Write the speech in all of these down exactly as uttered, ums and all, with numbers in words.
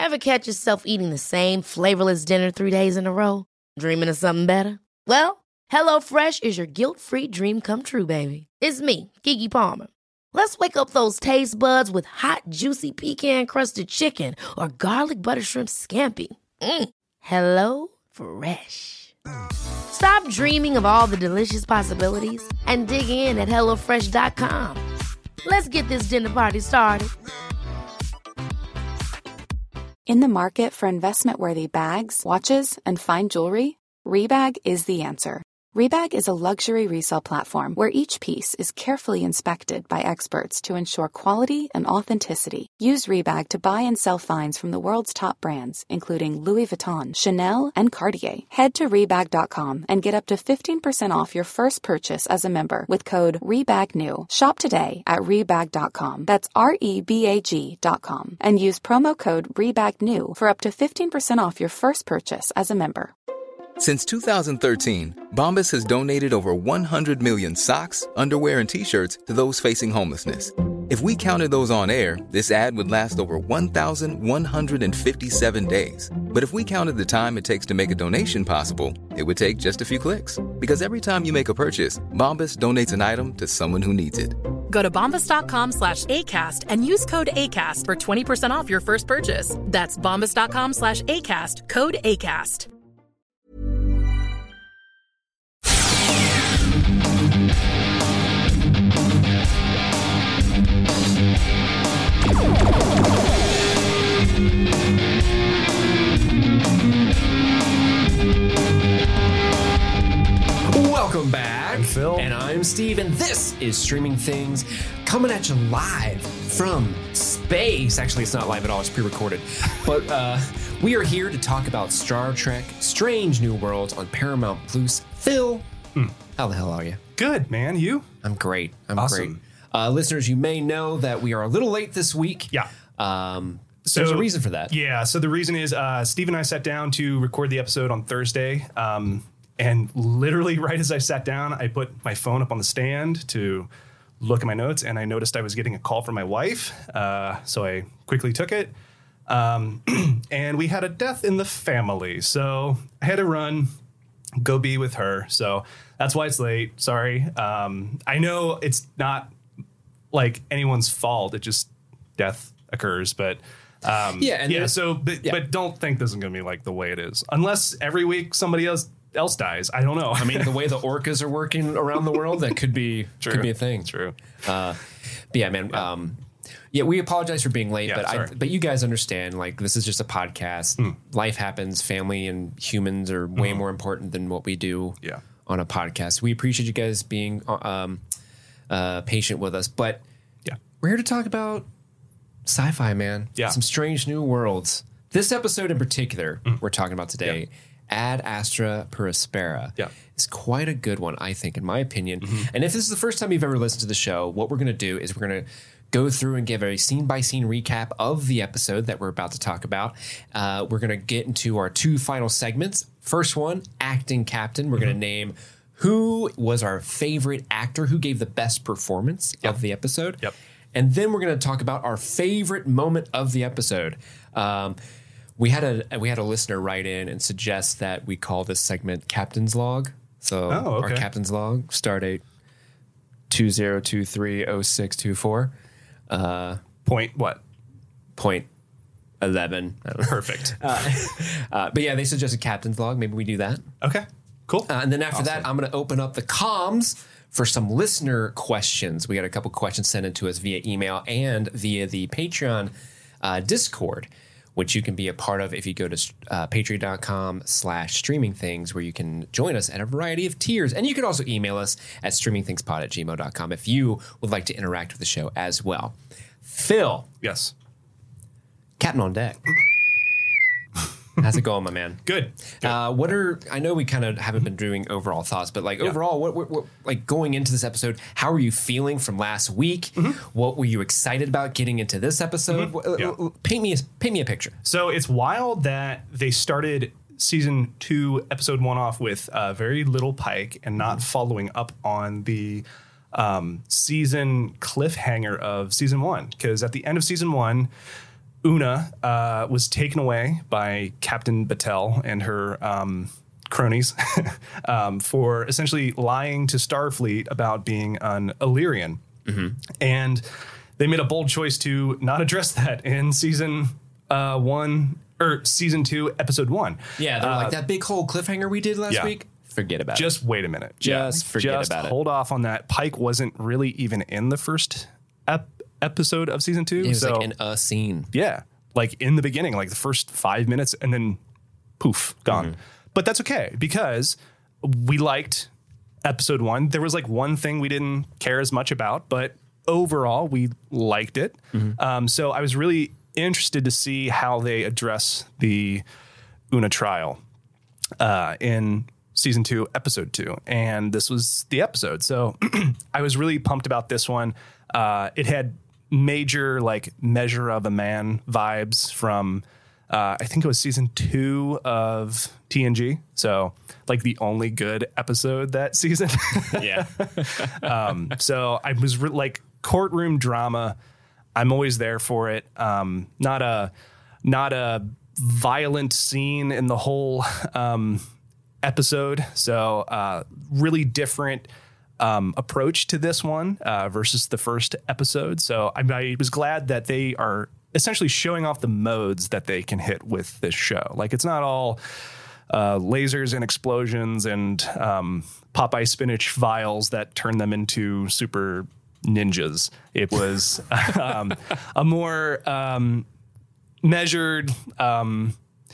Ever catch yourself eating the same flavorless dinner three days in a row? Dreaming of something better? Well, HelloFresh is your guilt-free dream come true, baby. It's me, Keke Palmer. Let's wake up those taste buds with hot, juicy pecan-crusted chicken or garlic butter shrimp scampi. Mm. Hello Fresh. Stop dreaming of all the delicious possibilities and dig in at hello fresh dot com. Let's get this dinner party started. In the market for investment-worthy bags, watches, and fine jewelry, Rebag is the answer. Rebag is a luxury resale platform where each piece is carefully inspected by experts to ensure quality and authenticity. Use Rebag to buy and sell finds from the world's top brands, including Louis Vuitton, Chanel, and Cartier. Head to Rebag dot com and get up to fifteen percent off your first purchase as a member with code REBAGNEW. Shop today at Rebag dot com. That's R E B A G dot com. And use promo code REBAGNEW for up to fifteen percent off your first purchase as a member. Since two thousand thirteen, Bombas has donated over one hundred million socks, underwear, and T-shirts to those facing homelessness. If we counted those on air, this ad would last over one thousand one hundred fifty-seven days. But if we counted the time it takes to make a donation possible, it would take just a few clicks. Because every time you make a purchase, Bombas donates an item to someone who needs it. Go to bombas dot com slash ACAST and use code ACAST for twenty percent off your first purchase. That's bombas dot com slash ACAST, code ACAST. Welcome back. I'm Phil. And I'm Steve, and this is Streaming Things, coming at you live from space. Actually, it's not live at all, it's pre-recorded. But uh, we are here to talk about Star Trek Strange New Worlds on Paramount Plus. Phil, mm. how the hell are you? Good, man. You? I'm great. I'm awesome. great. Uh, listeners, you may know that we are a little late this week. Yeah. Um, So, There's a reason for that. Yeah. So the reason is uh, Steve and I sat down to record the episode on Thursday. Um, and literally right as I sat down, I put my phone up on the stand to look at my notes. And I noticed I was getting a call from my wife. Uh, so I quickly took it. Um, and we had a death in the family. So I had to run, go be with her. So that's why it's late. Sorry. Um, I know it's not like anyone's fault. It just death occurs. But Um, yeah, and yeah. So, but, yeah. but don't think this is going to be like the way it is, unless every week somebody else else dies. I don't know. I mean, the way the orcas are working around the world, that could be True. could be a thing. True. Uh, but yeah, man. Yeah. Um, yeah, we apologize for being late, Yeah, but I, sorry. but you guys understand. Like, this is just a podcast. Mm. Life happens. Family and humans are way Mm. more important than what we do. Yeah. On a podcast, we appreciate you guys being um, uh, patient with us, but Yeah. we're here to talk about sci-fi, man. Yeah. Some strange new worlds. This episode in particular, Mm. we're talking about today, Ad Astra per Aspera, Yeah. is quite a good one, I think, in my opinion. Mm-hmm. And if this is the first time you've ever listened to the show, what we're going to do is we're going to go through and give a scene-by-scene recap of the episode that we're about to talk about. Uh, we're going to get into our two final segments. First one, Acting Captain. We're Mm-hmm. going to name who was our favorite actor, who gave the best performance Yep. of the episode. Yep. And then we're going to talk about our favorite moment of the episode. Um, we had a we had a listener write in and suggest that we call this segment Captain's Log. So Oh, okay. our Captain's Log, start date two zero two three oh six two four, uh, Point what? point eleven. I don't know. Perfect. Uh, uh, but yeah, they suggested Captain's Log. Maybe we do that. Okay. Cool. Uh, and then after Awesome. that, I'm going to open up the comms for some listener questions. We got a couple questions sent in to us via email and via the Patreon uh, Discord, which you can be a part of if you go to uh, patreon.com slash streaming things, where you can join us at a variety of tiers. And you can also email us at streamingthingspod at gmail dot com if you would like to interact with the show as well. Phil, Yes. Captain on deck. How's it going, my man? Good. Good. Uh, what are I know we kind of haven't been doing overall thoughts, but like Yeah. overall, what, what, what like going into this episode, how are you feeling from last week? Mm-hmm. What were you excited about getting into this episode? Wh- uh, Yeah. uh, Paint me a, paint me a picture. So it's wild that they started season two, episode one off with uh, very little Pike and not following up on the um, season cliffhanger of season one. Because at the end of season one, Una uh, was taken away by Captain Battelle and her um, cronies um, for essentially lying to Starfleet about being an Illyrian. Mm-hmm. And they made a bold choice to not address that in season uh, one or season two, episode one. Yeah, they're uh, like that big whole cliffhanger we did last yeah. week. Forget about just it. Just wait a minute. Just yeah. forget just about it. Hold off on that. Pike wasn't really even in the first ep- episode of season two. It was so, like in a scene. Yeah. Like in the beginning, like the first five minutes and then poof, gone. Mm-hmm. But that's okay because we liked episode one. There was like one thing we didn't care as much about, but overall we liked it. Mm-hmm. Um, so I was really interested to see how they address the Una trial uh, in season two, episode two. And this was the episode. So I was really pumped about this one. Uh, it had major like Measure of a Man vibes from uh, I think it was season two of T N G. So like the only good episode that season. Yeah. um, so I was re- like courtroom drama. I'm always there for it. Um, not a not a violent scene in the whole um, episode. So uh, really different Um, approach to this one uh, versus the first episode. So I, I was glad that they are essentially showing off the modes that they can hit with this show. Like it's not all uh, lasers and explosions and um, Popeye spinach vials that turn them into super ninjas. It was um, a more um, measured um,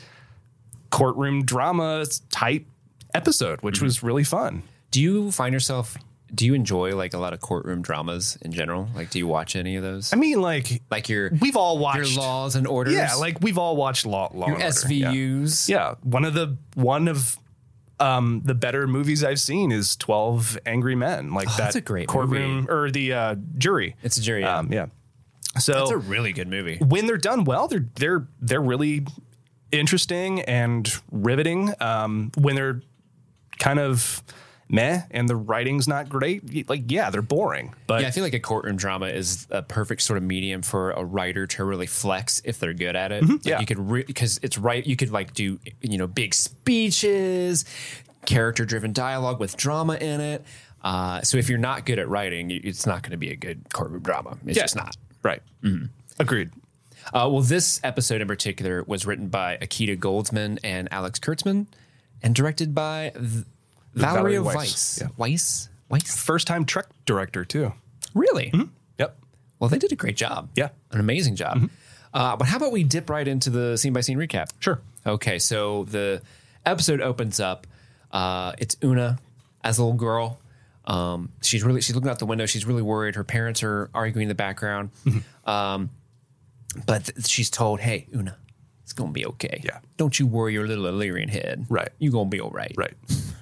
courtroom drama type episode, which mm-hmm. was really fun. Do you find yourself... Do you enjoy like a lot of courtroom dramas in general? Like, do you watch any of those? I mean, like, like your we've all watched your Laws and Orders. Yeah, like we've all watched Law, Law your and S V Us. Yeah. yeah, one of the one of um, the better movies I've seen is twelve Angry Men. Like oh, that that's a great courtroom movie. or the uh, jury. It's a jury. Yeah. Um, yeah. So that's a really good movie. When they're done well, they're they're they're really interesting and riveting. Um, when they're kind of meh and the writing's not great, like yeah, they're boring. But yeah, I feel like a courtroom drama is a perfect sort of medium for a writer to really flex if they're good at it. Mm-hmm, like yeah, you could re- because it's right. You could like do you know big speeches, character driven dialogue with drama in it. Uh, so if you're not good at writing, it's not going to be a good courtroom drama. It's yeah. just not. Right. Mm-hmm. Agreed. Uh, well, this episode in particular was written by Akita Goldsman and Alex Kurtzman and directed by Th- Valeria Valerie Weiss. Weiss. Yeah. Weiss? Weiss? First time Trek director, too. Really? Mm-hmm. Yep. Well, they did a great job. Yeah. An amazing job. Mm-hmm. Uh, but how about we dip right into the scene-by-scene recap? Sure. Okay, so the episode opens up. Uh, it's Una as a little girl. Um, she's really she's looking out the window. She's really worried. Her parents are arguing in the background. Mm-hmm. Um, but th- she's told, hey, Una, it's going to be okay. Yeah. Don't you worry your little Illyrian head. Right. You're going to be all right. Right.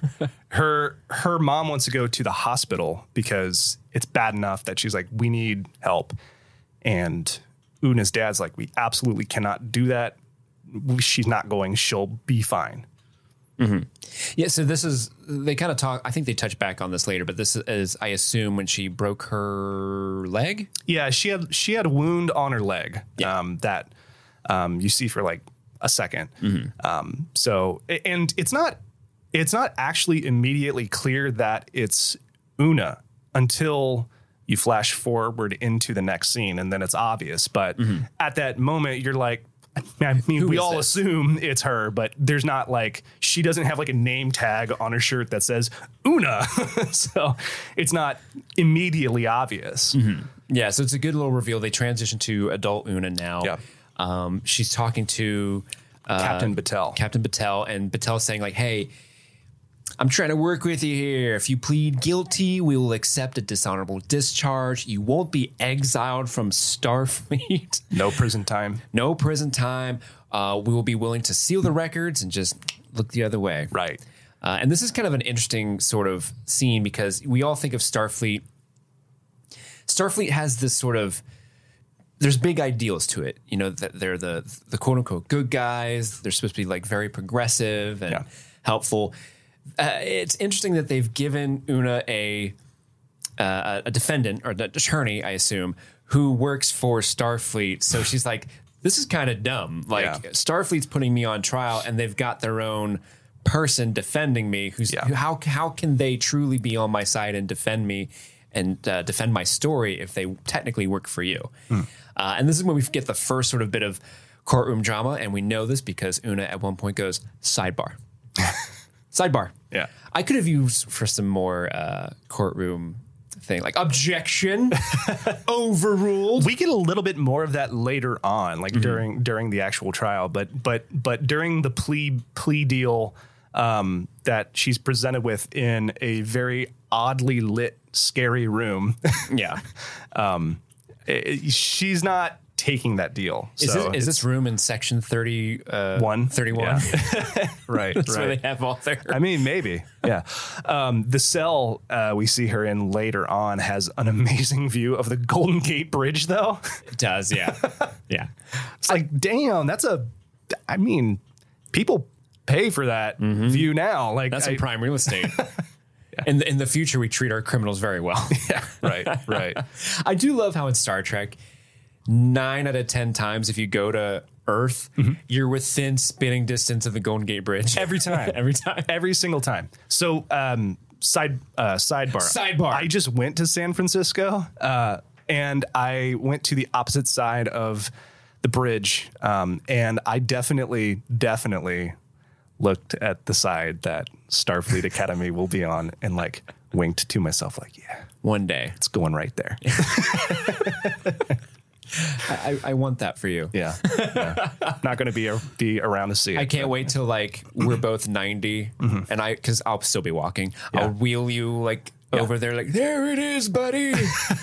her her mom wants to go to the hospital because it's bad enough that she's like, we need help. And Una's dad's like, we absolutely cannot do that. She's not going. She'll be fine. Mm-hmm. Yeah, so this is, they kind of talk, I think they touch back on this later, but this is, I assume, when she broke her leg? Yeah, she had she had a wound on her leg yeah. um, that um, you see for like a second. Mm-hmm. Um, so, and it's not, it's not actually immediately clear that it's Una until you flash forward into the next scene, and then it's obvious. But mm-hmm. at that moment, you're like, I mean, Who we all this? assume it's her, but there's not like, she doesn't have like a name tag on her shirt that says Una. So it's not immediately obvious. Mm-hmm. Yeah. So it's a good little reveal. They transition to adult Una now. Yeah. Um, she's talking to uh, Captain Battelle. Captain Battelle, and Battelle's saying like, hey, I'm trying to work with you here. If you plead guilty, we will accept a dishonorable discharge. You won't be exiled from Starfleet. No prison time. No prison time. Uh, we will be willing to seal the records and just look the other way. Right. Uh, and this is kind of an interesting sort of scene because we all think of Starfleet. Starfleet has this sort of, there's big ideals to it. You know, that they're the, the quote unquote good guys. They're supposed to be like very progressive and yeah. helpful. Uh, it's interesting that they've given Una a uh, a defendant or the attorney, I assume, who works for Starfleet. So she's like, this is kind of dumb. Like Yeah. Starfleet's putting me on trial and they've got their own person defending me. Who's Yeah. who, how how can they truly be on my side and defend me and uh, defend my story if they technically work for you? Hmm. Uh, and this is when we get the first sort of bit of courtroom drama, and we know this because Una at one point goes, sidebar. Sidebar. Yeah. I could have used for some more uh, courtroom thing, like objection, overruled. We get a little bit more of that later on, like mm-hmm. during during the actual trial, but but but during the plea plea deal um, that she's presented with in a very oddly lit, scary room. Yeah, um, it, she's not taking that deal. Is, so this, is this room in section thirty, uh, one? thirty-one? Yeah. right. That's right. where they have all their. I mean, maybe. Yeah. Um, the cell uh, we see her in later on has an amazing view of the Golden Gate Bridge, though. It does. Yeah. Yeah. It's like, damn, that's a. I mean, people pay for that mm-hmm. view now. Like that's I, some prime real estate. Yeah. In the, in the future, we treat our criminals very well. Yeah. Right. Right. I do love how in Star Trek, nine out of ten times, if you go to Earth, mm-hmm. you're within spitting distance of the Golden Gate Bridge. Every time. Every time. Every single time. So, um, side uh, sidebar. Sidebar. I just went to San Francisco, uh, and I went to the opposite side of the bridge, um, and I definitely, definitely looked at the side that Starfleet Academy will be on, and like winked to myself, like, yeah, one day it's going right there. I, I want that for you. Yeah, yeah. Not going to be a, be around to see it. I can't but. wait till like we're both ninety, mm-hmm. and I because I'll still be walking. Yeah. I'll wheel you like yeah. over there, like there it is, buddy.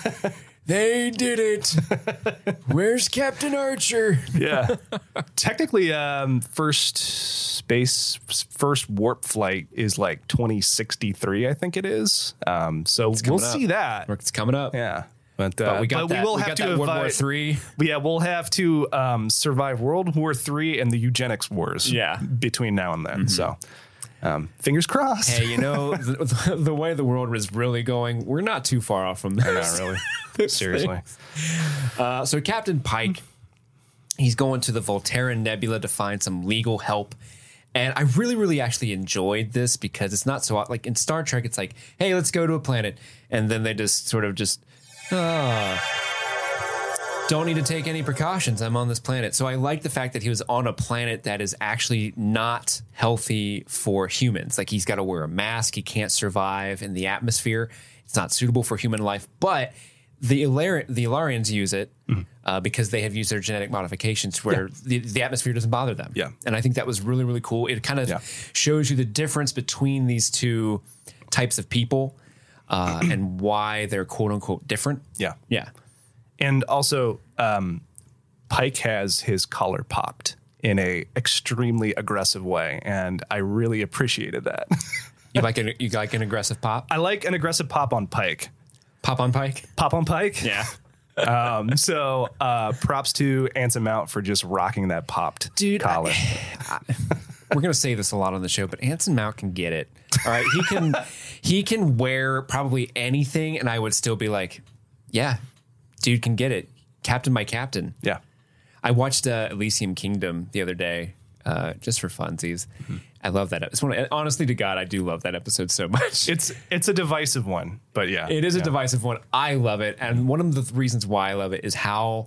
They did it. Where's Captain Archer? Yeah. Technically, um, first space, first warp flight is like twenty sixty-three, I think it is. Um, so we'll up. see that. It's coming up. Yeah. But, uh, but we got but that. We will we have got to that avoid, World War Three. Yeah, we'll have to um, survive World War Three and the eugenics wars. Yeah. Between now and then. Mm-hmm. So, um, fingers crossed. Hey, you know the, the way the world is really going, we're not too far off from this. Not really. Seriously. Uh, so Captain Pike, he's going to the Volterra Nebula to find some legal help. And I really, really actually enjoyed this because it's not so like in Star Trek. It's like, hey, let's go to a planet, and then they just sort of just. Oh, don't need to take any precautions. I'm on this planet. So I like the fact that he was on a planet that is actually not healthy for humans. Like he's got to wear a mask. He can't survive in the atmosphere. It's not suitable for human life. But the Ilar- the Ilarians use it mm-hmm. uh, because they have used their genetic modifications where yeah. the, the atmosphere doesn't bother them. Yeah. And I think that was really, really cool. It kind of yeah. shows you the difference between these two types of people. Uh, and why they're quote unquote different. Yeah. Yeah. And also, um, Pike has his collar popped in a extremely aggressive way. And I really appreciated that. You like an, you like an aggressive pop? I like an aggressive pop on Pike. Pop on Pike? Pop on Pike? Yeah. um, so uh, props to Anson Mount for just rocking that popped Dude, collar. I, I, we're going to say this a lot on the show, but Anson Mount can get it. All right. He can he can wear probably anything, and I would still be like, yeah, dude can get it. Captain my captain. Yeah. I watched uh, Elysium Kingdom the other day uh, just for funsies. Mm-hmm. I love that. It's one of, honestly, to God, I do love that episode so much. It's it's a divisive one, but yeah. It is yeah. a divisive one. I love it. And one of the reasons why I love it is how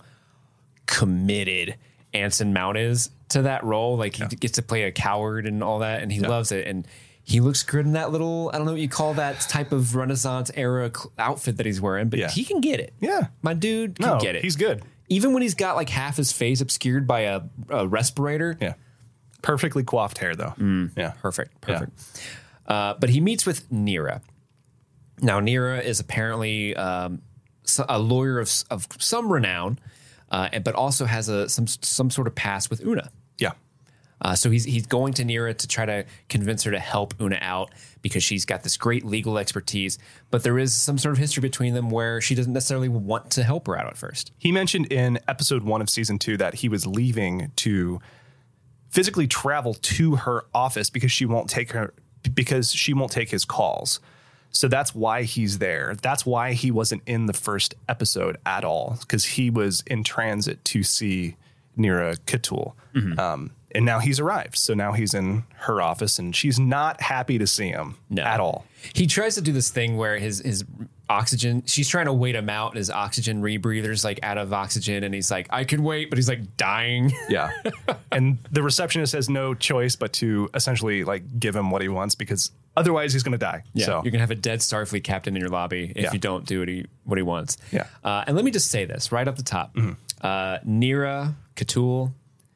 committed Anson Mount is to that role. Like he yeah. gets to play a coward and all that, and he yeah. loves it. And he looks good in that little, I don't know what you call that type of Renaissance era cl- outfit that he's wearing, but yeah. he can get it. Yeah. My dude can no, get it. He's good. Even when he's got like half his face obscured by a, a respirator. Yeah. Perfectly coiffed hair, though. Mm, yeah. Perfect. Perfect. Yeah. Uh, but he meets with Nira. Now, Nira is apparently um, a lawyer of, of some renown, uh, but also has a some some sort of past with Una. Yeah. Uh, so he's he's going to Nira to try to convince her to help Una out because she's got this great legal expertise. But there is some sort of history between them where she doesn't necessarily want to help her out at first. He mentioned in episode one of season two that he was leaving to physically travel to her office because she won't take her because she won't take his calls. So that's why he's there. That's why he wasn't in the first episode at all, because he was in transit to see Nira Katul. Mm-hmm. Um, and now he's arrived. So now he's in her office and she's not happy to see him no. at all. He tries to do this thing where his his oxygen, she's trying to wait him out and his oxygen rebreather's like out of oxygen. And he's like, I can wait, but he's like dying. Yeah. And the receptionist has no choice but to essentially like give him what he wants because otherwise he's going to die. Yeah. So you're going to have a dead Starfleet captain in your lobby if yeah. you don't do what he, what he wants. Yeah. Uh, and let me just say this right off the top. Mm-hmm. Uh, Nira Katul,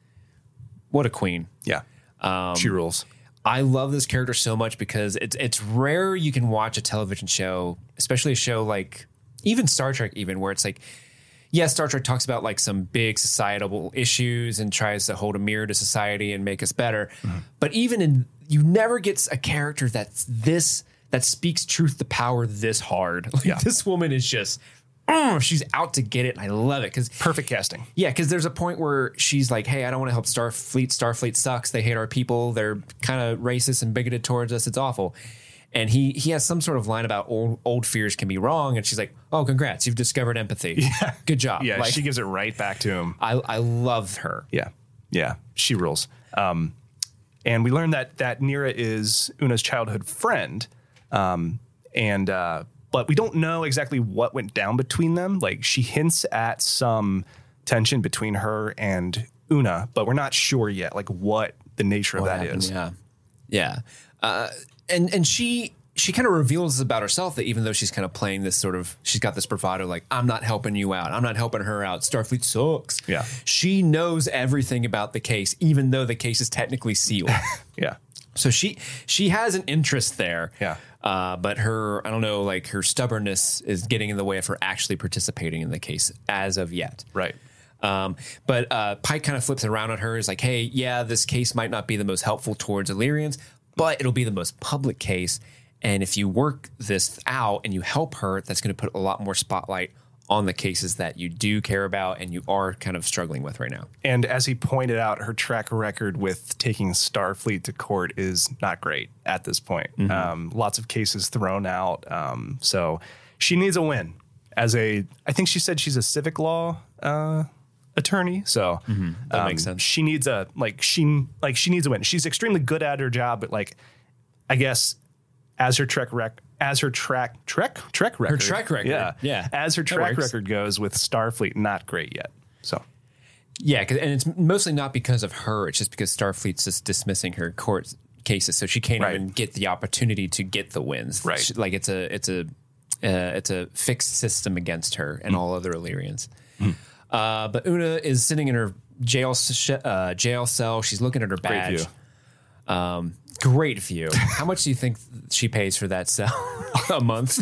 what a queen. Yeah. Um, she rules. I love this character so much because it's it's rare you can watch a television show, especially a show like even Star Trek, even where it's like, yeah, Star Trek talks about like some big societal issues and tries to hold a mirror to society and make us better. Mm-hmm. But even in, you never get a character that's this, that speaks truth to power this hard. Like yeah. This woman is just, oh, she's out to get it. And I love it because perfect casting. Yeah, because there's a point where she's like, "Hey, I don't want to help Starfleet. Starfleet sucks. They hate our people. They're kind of racist and bigoted towards us. It's awful." And he he has some sort of line about old old fears can be wrong. And she's like, "Oh, congrats, you've discovered empathy. Yeah, good job." Yeah, like, she gives it right back to him. I I love her. Yeah, yeah, she rules. Um, and we learned that that Nira is Una's childhood friend. Um, and uh, but we don't know exactly what went down between them. Like she hints at some tension between her and Una, but we're not sure yet, like what the nature what of that happened, is. Yeah, yeah. Uh, and and she she kind of reveals about herself that even though she's kind of playing this sort of, she's got this bravado, like I'm not helping you out, I'm not helping her out. Starfleet sucks. Yeah, she knows everything about the case, even though the case is technically sealed. Yeah. So she she has an interest there. Yeah. Uh, but her, I don't know, like her stubbornness is getting in the way of her actually participating in the case as of yet. Right. Um, but uh, Pike kind of flips it around on her. Is like, hey, yeah, this case might not be the most helpful towards Illyrians, but it'll be the most public case. And if you work this out and you help her, that's going to put a lot more spotlight on the cases that you do care about and you are kind of struggling with right now. And as he pointed out, her track record with taking Starfleet to court is not great at this point. Mm-hmm. Um, lots of cases thrown out. Um, so she needs a win as a, I think she said she's a civic law uh, attorney. So mm-hmm. that um, makes sense. She needs a, like she, like she needs a win. She's extremely good at her job, but like, I guess as her track record, As her track trek trek record, her track record, yeah, yeah, as her track record goes with Starfleet, not great yet. So, yeah, and it's mostly not because of her; it's just because Starfleet's just dismissing her court cases, so she can't right. even get the opportunity to get the wins. Right, she, like it's a it's a uh, it's a fixed system against her and mm. all other Illyrians. Mm. Uh, but Una is sitting in her jail sh- uh, jail cell. She's looking at her badge. Great view. Um, Great view. How much do you think she pays for that cell a month?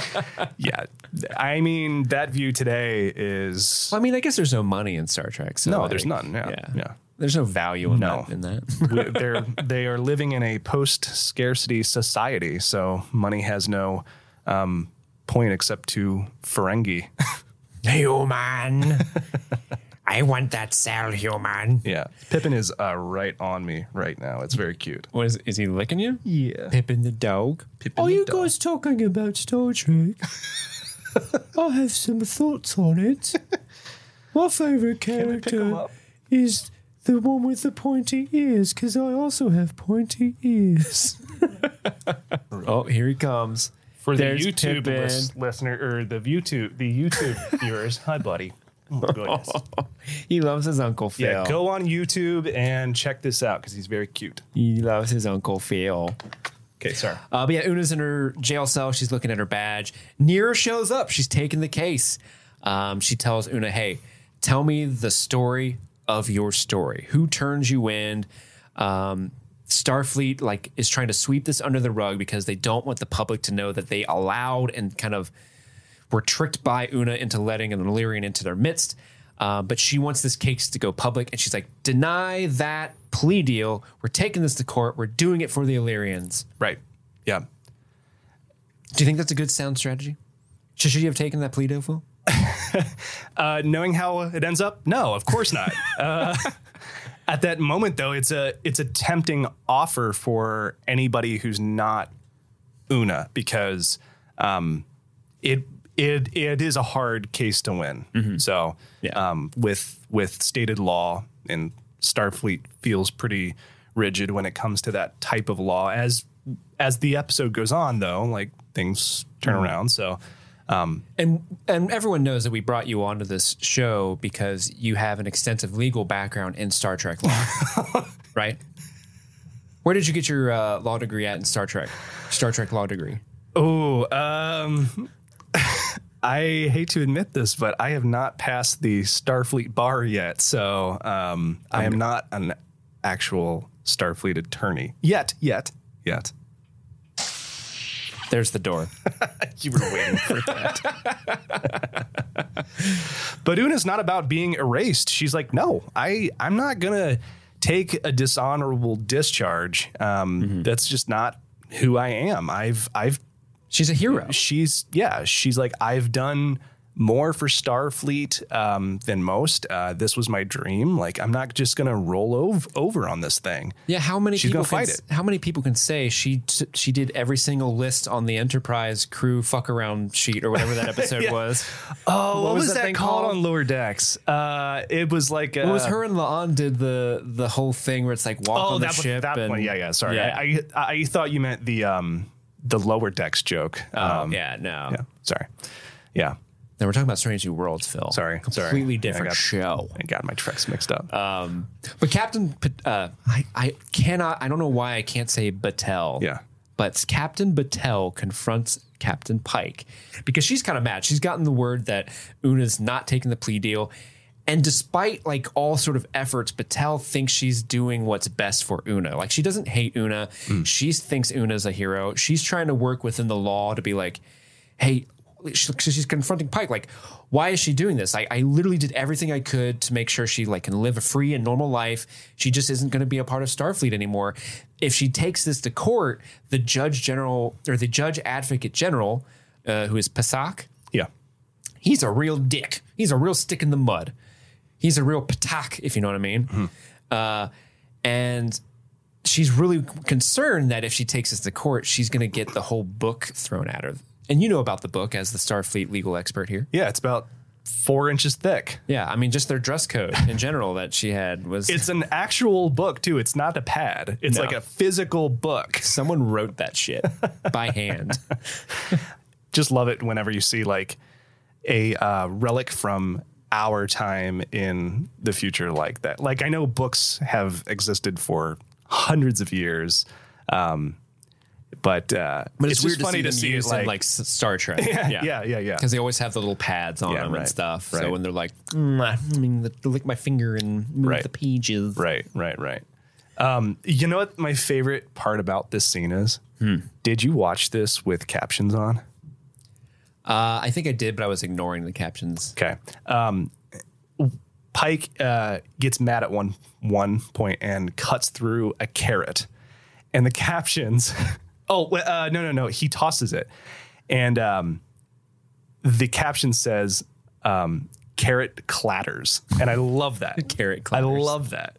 Yeah. I mean, that view today is... Well, I mean, I guess there's no money in Star Trek. So no, like, there's none. Yeah. yeah. yeah. There's no value in no. that. In that. we, they're, they are living in a post-scarcity society, so money has no um, point except to Ferengi. Human. I want that cell, human. Yeah. Pippin is uh, right on me right now. It's very cute. What is, is he licking you? Yeah. Pippin the dog? Pippin Are the you dog. guys talking about Star Trek? I have some thoughts on it. My favourite character is the one with the pointy ears, because I also have pointy ears. Oh, here he comes. For There's the YouTube Pippin. lis- listener, or the YouTube, the YouTube viewers, hi, buddy. Oh, goodness. He loves his Uncle Phil. Yeah, go on YouTube and check this out because he's very cute. He loves his Uncle Phil. Okay, sorry. Uh, but yeah, Una's in her jail cell. She's looking at her badge. Nira shows up. She's taking the case. Um, she tells Una, hey, tell me the story of your story. Who turns you in? Um, Starfleet like is trying to sweep this under the rug because they don't want the public to know that they allowed and kind of were tricked by Una into letting an Illyrian into their midst. Uh, but she wants this case to go public. And she's like, deny that plea deal. We're taking this to court. We're doing it for the Illyrians. Right. Yeah. Do you think that's a good sound strategy? Should she have taken that plea deal, Phil? uh, knowing how it ends up? No, of course not. uh, at that moment, though, it's a it's a tempting offer for anybody who's not Una because um, it it it is a hard case to win. Mm-hmm. So Yeah. um, with with stated law, and Starfleet feels pretty rigid when it comes to that type of law. As as the episode goes on, though, like things turn Mm-hmm. around. So um, And and everyone knows that we brought you onto this show because you have an extensive legal background in Star Trek law, right? Where did you get your uh, law degree at in Star Trek? Star Trek law degree. oh, um, I hate to admit this, but I have not passed the Starfleet bar yet. So um, I am not an actual Starfleet attorney yet. Yet. Yet. There's the door. You were waiting for that. But Una's not about being erased. She's like, no, I, I'm not going to take a dishonorable discharge. Um, Mm-hmm. That's just not who I am. I've, I've, She's a hero. she's, yeah, she's like, I've done more for Starfleet um, than most. Uh, this was my dream. Like, I'm not just going to roll over, over on this thing. Yeah, how many She's people gonna can, fight s- it. How many people can say she t- she did every single list on the Enterprise crew fuck around sheet or whatever that episode Yeah. was? Oh, what, was was that that, thing called, called? on Lower Decks? Uh, it was like, uh, It was her and La'an did the the whole thing where it's like walk Oh, on the that, ship. that and, one. Yeah, yeah. Sorry, Yeah. I, I I thought you meant the um the Lower Decks joke. Oh, Um, yeah, no. yeah. Sorry. Yeah. No, we're talking about Strange New Worlds, Phil. Sorry. sorry. Completely I different got- show. I got my tracks mixed up. Um, but Captain, Pat- uh, I, I cannot, I don't know why I can't say Battelle. Yeah. But Captain Battelle confronts Captain Pike because she's kind of mad. She's gotten the word that Una's not taking the plea deal. And despite like all sort of efforts, Battelle thinks she's doing what's best for Una. Like she doesn't hate Una. She thinks Una's a hero. She's trying to work within the law to be like, hey, she, she's confronting Pike. Like, why is she doing this? I, I literally did everything I could to make sure she like can live a free and normal life. She just isn't going to be a part of Starfleet anymore. If she takes this to court, the judge general or the judge advocate general, uh, who is Pasak, yeah. he's a real dick. He's a real stick in the mud. He's a real patak, if you know what I mean. Mm-hmm. Uh, and she's really concerned that if she takes this to court, she's going to get the whole book thrown at her. And you know about the book as the Starfleet legal expert here. Yeah. It's about four inches thick. Yeah, I mean, just their dress code in general that she had was... It's an actual book too. It's not a pad. It's No. like a physical book. Someone wrote that shit by hand. Just love it whenever you see like a uh, relic from our time in the future like that. Like I know books have existed for hundreds of years, um, but uh, But it's, just weird funny to to see see them it used like, in like S- Star Trek. yeah, yeah, yeah, yeah. Because they always have the little pads on Yeah, them and right, stuff. right. So when they're like, mm, I mean, to lick my finger and move Right. the pages. Right, right, right. Um, you know what my favorite part about this scene is? Hmm. Did you watch this with captions on? Uh, I think I did, but I was ignoring the captions. Okay. Um, Pike uh, gets mad at one one point and cuts through a carrot, and the captions. Oh wait, uh, no, no, no! He tosses it, and um, the caption says um, "carrot clatters," and I love that. Carrot I clatters. love that.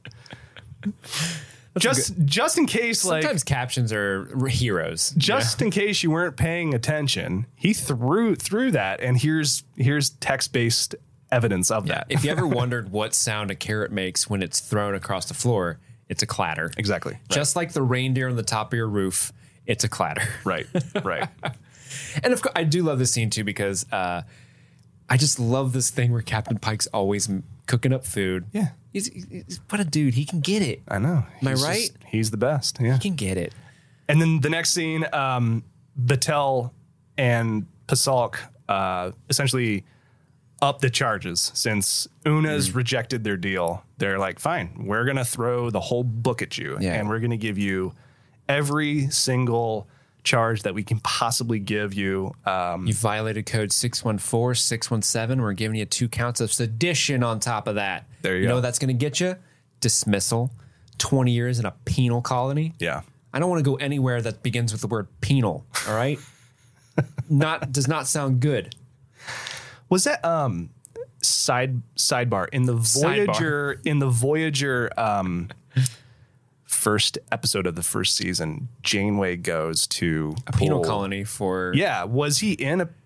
just, just in case, like, Sometimes captions are r- heroes. just in case you weren't paying attention, he threw through that, and here's here's text based evidence of that. If you ever wondered what sound a carrot makes when it's thrown across the floor, it's a clatter. Exactly. Right. Just like the reindeer on the top of your roof, it's a clatter. Right, right. And of course, I do love this scene too because uh, I just love this thing where Captain Pike's always m- cooking up food. Yeah. He's, he's what a dude. He can get it. I know. Am I He's right? just- he's the best. Yeah. He can get it. And then the next scene, um, Battelle and Pasalk uh, essentially up the charges since Una's Mm-hmm. rejected their deal. They're like, fine, we're going to throw the whole book at you, Yeah. and we're going to give you every single charge that we can possibly give you. Um, You violated code six one four, six one seven. We're giving you two counts of sedition on top of that. There you You know go. what that's going to get you? Dismissal, twenty years in a penal colony. yeah. I don't want to go anywhere that begins with the word penal, all right? Not does not sound good. Was that um side sidebar in the Sidebar. Voyager in the Voyager um first episode of the first season, Janeway goes to A penal pull- colony for Yeah, was he in a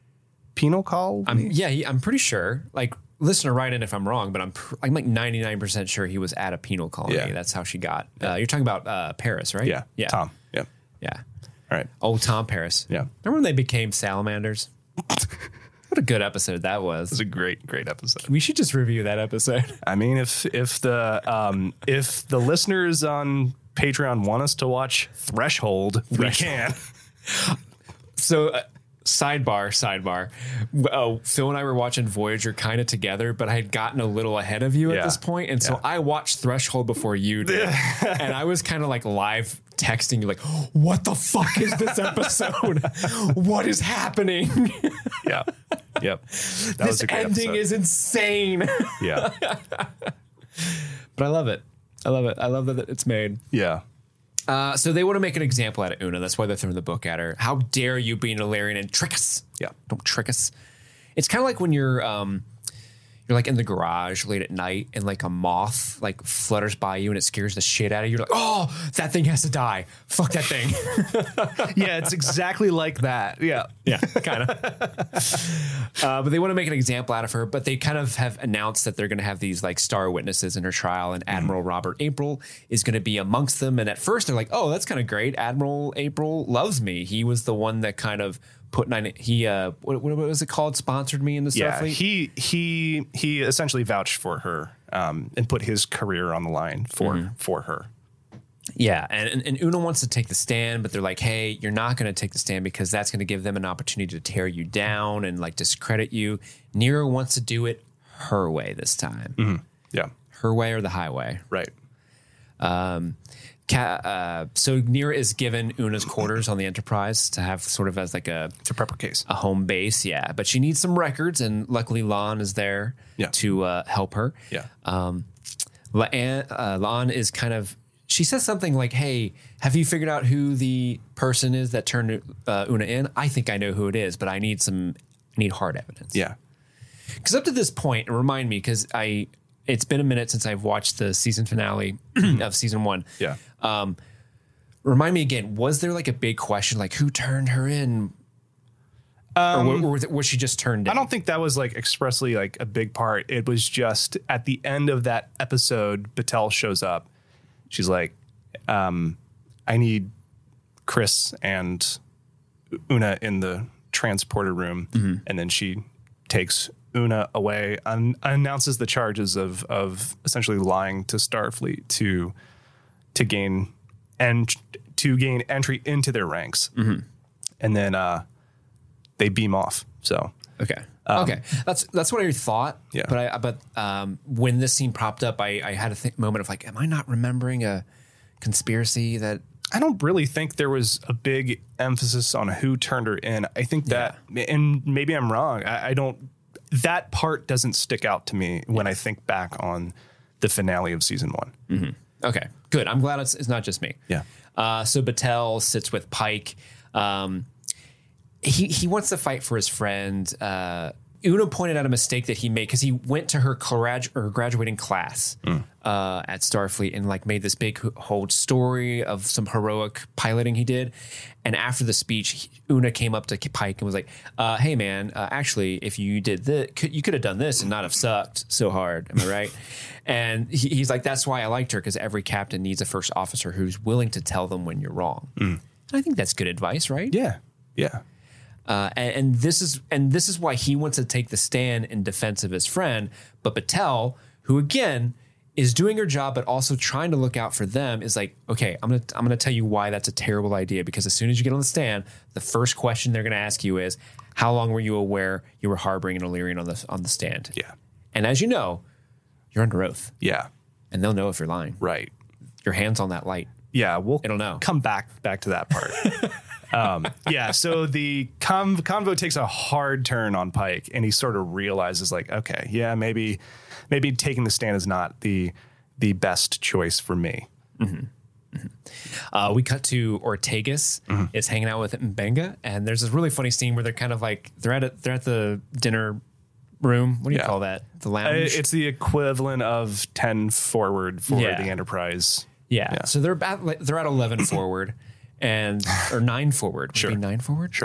penal colony? I'm, yeah, he, I'm pretty sure. Like, listener, write in if I'm wrong, but I'm pr- I'm like ninety-nine percent sure he was at a penal colony. Yeah. That's how she got. Uh, you're talking about uh, Paris, right? Yeah. Yeah. Tom. Yeah. Yeah. All right. Oh, Tom Paris. Yeah. Remember when they became salamanders? What a good episode that was. It was a great, great episode. We should just review that episode. I mean, if if the um, if the listeners on Patreon want us to watch Threshold, we Threshold. can. So, uh, sidebar, sidebar. Uh, Phil and I were watching Voyager kind of together, but I had gotten a little ahead of you Yeah. at this point, and so Yeah. I watched Threshold before you did, and I was kind of like live texting you, like, "What the fuck is this episode? What is happening? Yeah. Yep. That This was a great ending episode. is insane." Yeah. But I love it. I love it. I love that it's made. Yeah. Uh, so they want to make an example out of Una. That's why they're throwing the book at her. How dare you be an Illyrian and trick us? Yeah. Don't trick us. It's kind of like when you're um, you're like in the garage late at night and like a moth like flutters by you and it scares the shit out of you. You're like, oh, that thing has to die. Fuck that thing. Yeah. It's exactly like that. Yeah. Yeah, kind of. uh, but they want to make an example out of her. But they kind of have announced that they're going to have these like star witnesses in her trial, and Admiral Robert April is going to be amongst them. And at first, they're like, "Oh, that's kind of great. Admiral April loves me. He was the one that kind of put nine. He uh, what, what was it called? Sponsored me in the Yeah. Starfleet. He he he essentially vouched for her um, and put his career on the line for Mm-hmm. for her. Yeah, and, and and Una wants to take the stand, but they're like, "Hey, you're not going to take the stand because that's going to give them an opportunity to tear you down and like discredit you." Nero wants to do it her way this time, Yeah. her way or the highway. Right. Um, ca- uh, so Nira is given Una's quarters on the Enterprise to have sort of as like a To prep her case. a home base, yeah. But she needs some records, and luckily Lon is there Yeah. to uh, help her. Yeah. Um, La- uh, Lon is kind of. She says something like, "Hey, have you figured out who the person is that turned uh, Una in? I think I know who it is, but I need some, I need hard evidence." Yeah. Because up to this point, and remind me, because I, it's been a minute since I've watched the season finale of season one. Yeah. Um, remind me again, was there like a big question, like who turned her in? Um, or, wa- or was, it, was she just turned in? I don't think that was like expressly like a big part. It was just at the end of that episode, Batel shows up. She's like, um, I need Chris and Una in the transporter room. Mm-hmm. And then she takes Una away and announces the charges of of essentially lying to Starfleet to to gain and to gain entry into their ranks. Mm-hmm. And then uh, they beam off. So Okay. okay. That's that's what I thought. Yeah. But I but um, when this scene popped up, I, I had a th- moment of like, am I not remembering a conspiracy that? I don't really think there was a big emphasis on who turned her in. I think that, and maybe I'm wrong. I, I don't. That part doesn't stick out to me when I think back on the finale of season one. Mm-hmm. Okay. Good. I'm glad it's, it's not just me. Yeah. Uh, so Batel sits with Pike. Um, he he wants to fight for his friend. Uh, Una pointed out a mistake that he made because he went to her grad- or graduating class Mm. uh, at Starfleet and like made this big whole story of some heroic piloting he did. And after the speech, he- Una came up to Pike and was like, uh, "Hey man, uh, actually, if you did this, could, you could have done this and not have sucked so hard. Am I right?" And he, he's like, "That's why I liked her because every captain needs a first officer who's willing to tell them when you're wrong." Mm. And I think that's good advice, right? Yeah. Yeah. Uh, and, and this is and this is why he wants to take the stand in defense of his friend. But Batel, who again is doing her job, but also trying to look out for them, is like, okay, I'm gonna I'm gonna tell you why that's a terrible idea. Because as soon as you get on the stand, the first question they're gonna ask you is, how long were you aware you were harboring an Illyrian on the on the stand? Yeah. And as you know, you're under oath, Yeah. and they'll know if you're lying. Right. Your hand's on that light. Yeah. We'll It'll know. come back back to that part. um, yeah. So the conv- convo takes a hard turn on Pike, and he sort of realizes, like, okay, yeah, maybe maybe taking the stand is not the the best choice for me. Mm-hmm. Mm-hmm. Uh, we cut to Ortegas Mm-hmm. is hanging out with Mbenga, and there's this really funny scene where they're kind of like they're at a, they're at the dinner room. What do you Yeah. call that? The Uh, lounge. It's the equivalent of ten forward for Yeah. the Enterprise. yeah. yeah. So they're at like, they're at eleven forward, and or nine forward. Would it Sure. be nine forward. Sure.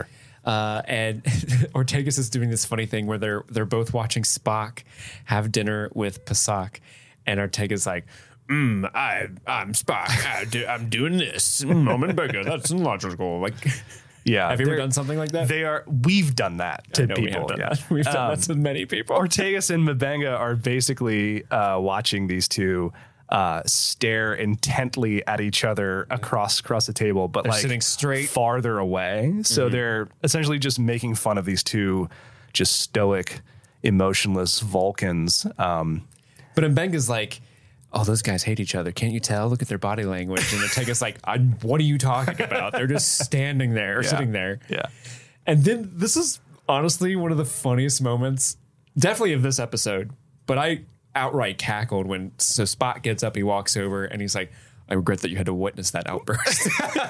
Uh, and Ortegas is doing this funny thing where they're they're both watching Spock have dinner with Pasak, and Ortega's like, mm, I I'm Spock. I do, I'm doing this. Mm, I'm in Becca. That's illogical. Like, yeah. have you ever done something like that? They are. We've done that to I know people. we have done yeah. that. We've done Um, that to many people. Ortegas and M'Benga are basically uh, watching these two uh, stare intently at each other across across the table, but They're like sitting straight. farther away. So Mm-hmm. they're essentially just making fun of these two just stoic, emotionless Vulcans. Um, But M'Benga's like, oh, those guys hate each other. Can't you tell? Look at their body language. And Ortega's like, I, what are you talking about? They're just standing there or Yeah. sitting there. yeah. And then this is honestly one of the funniest moments, definitely of this episode. But I outright cackled when so Spock gets up, he walks over, and he's like, I regret that you had to witness that outburst.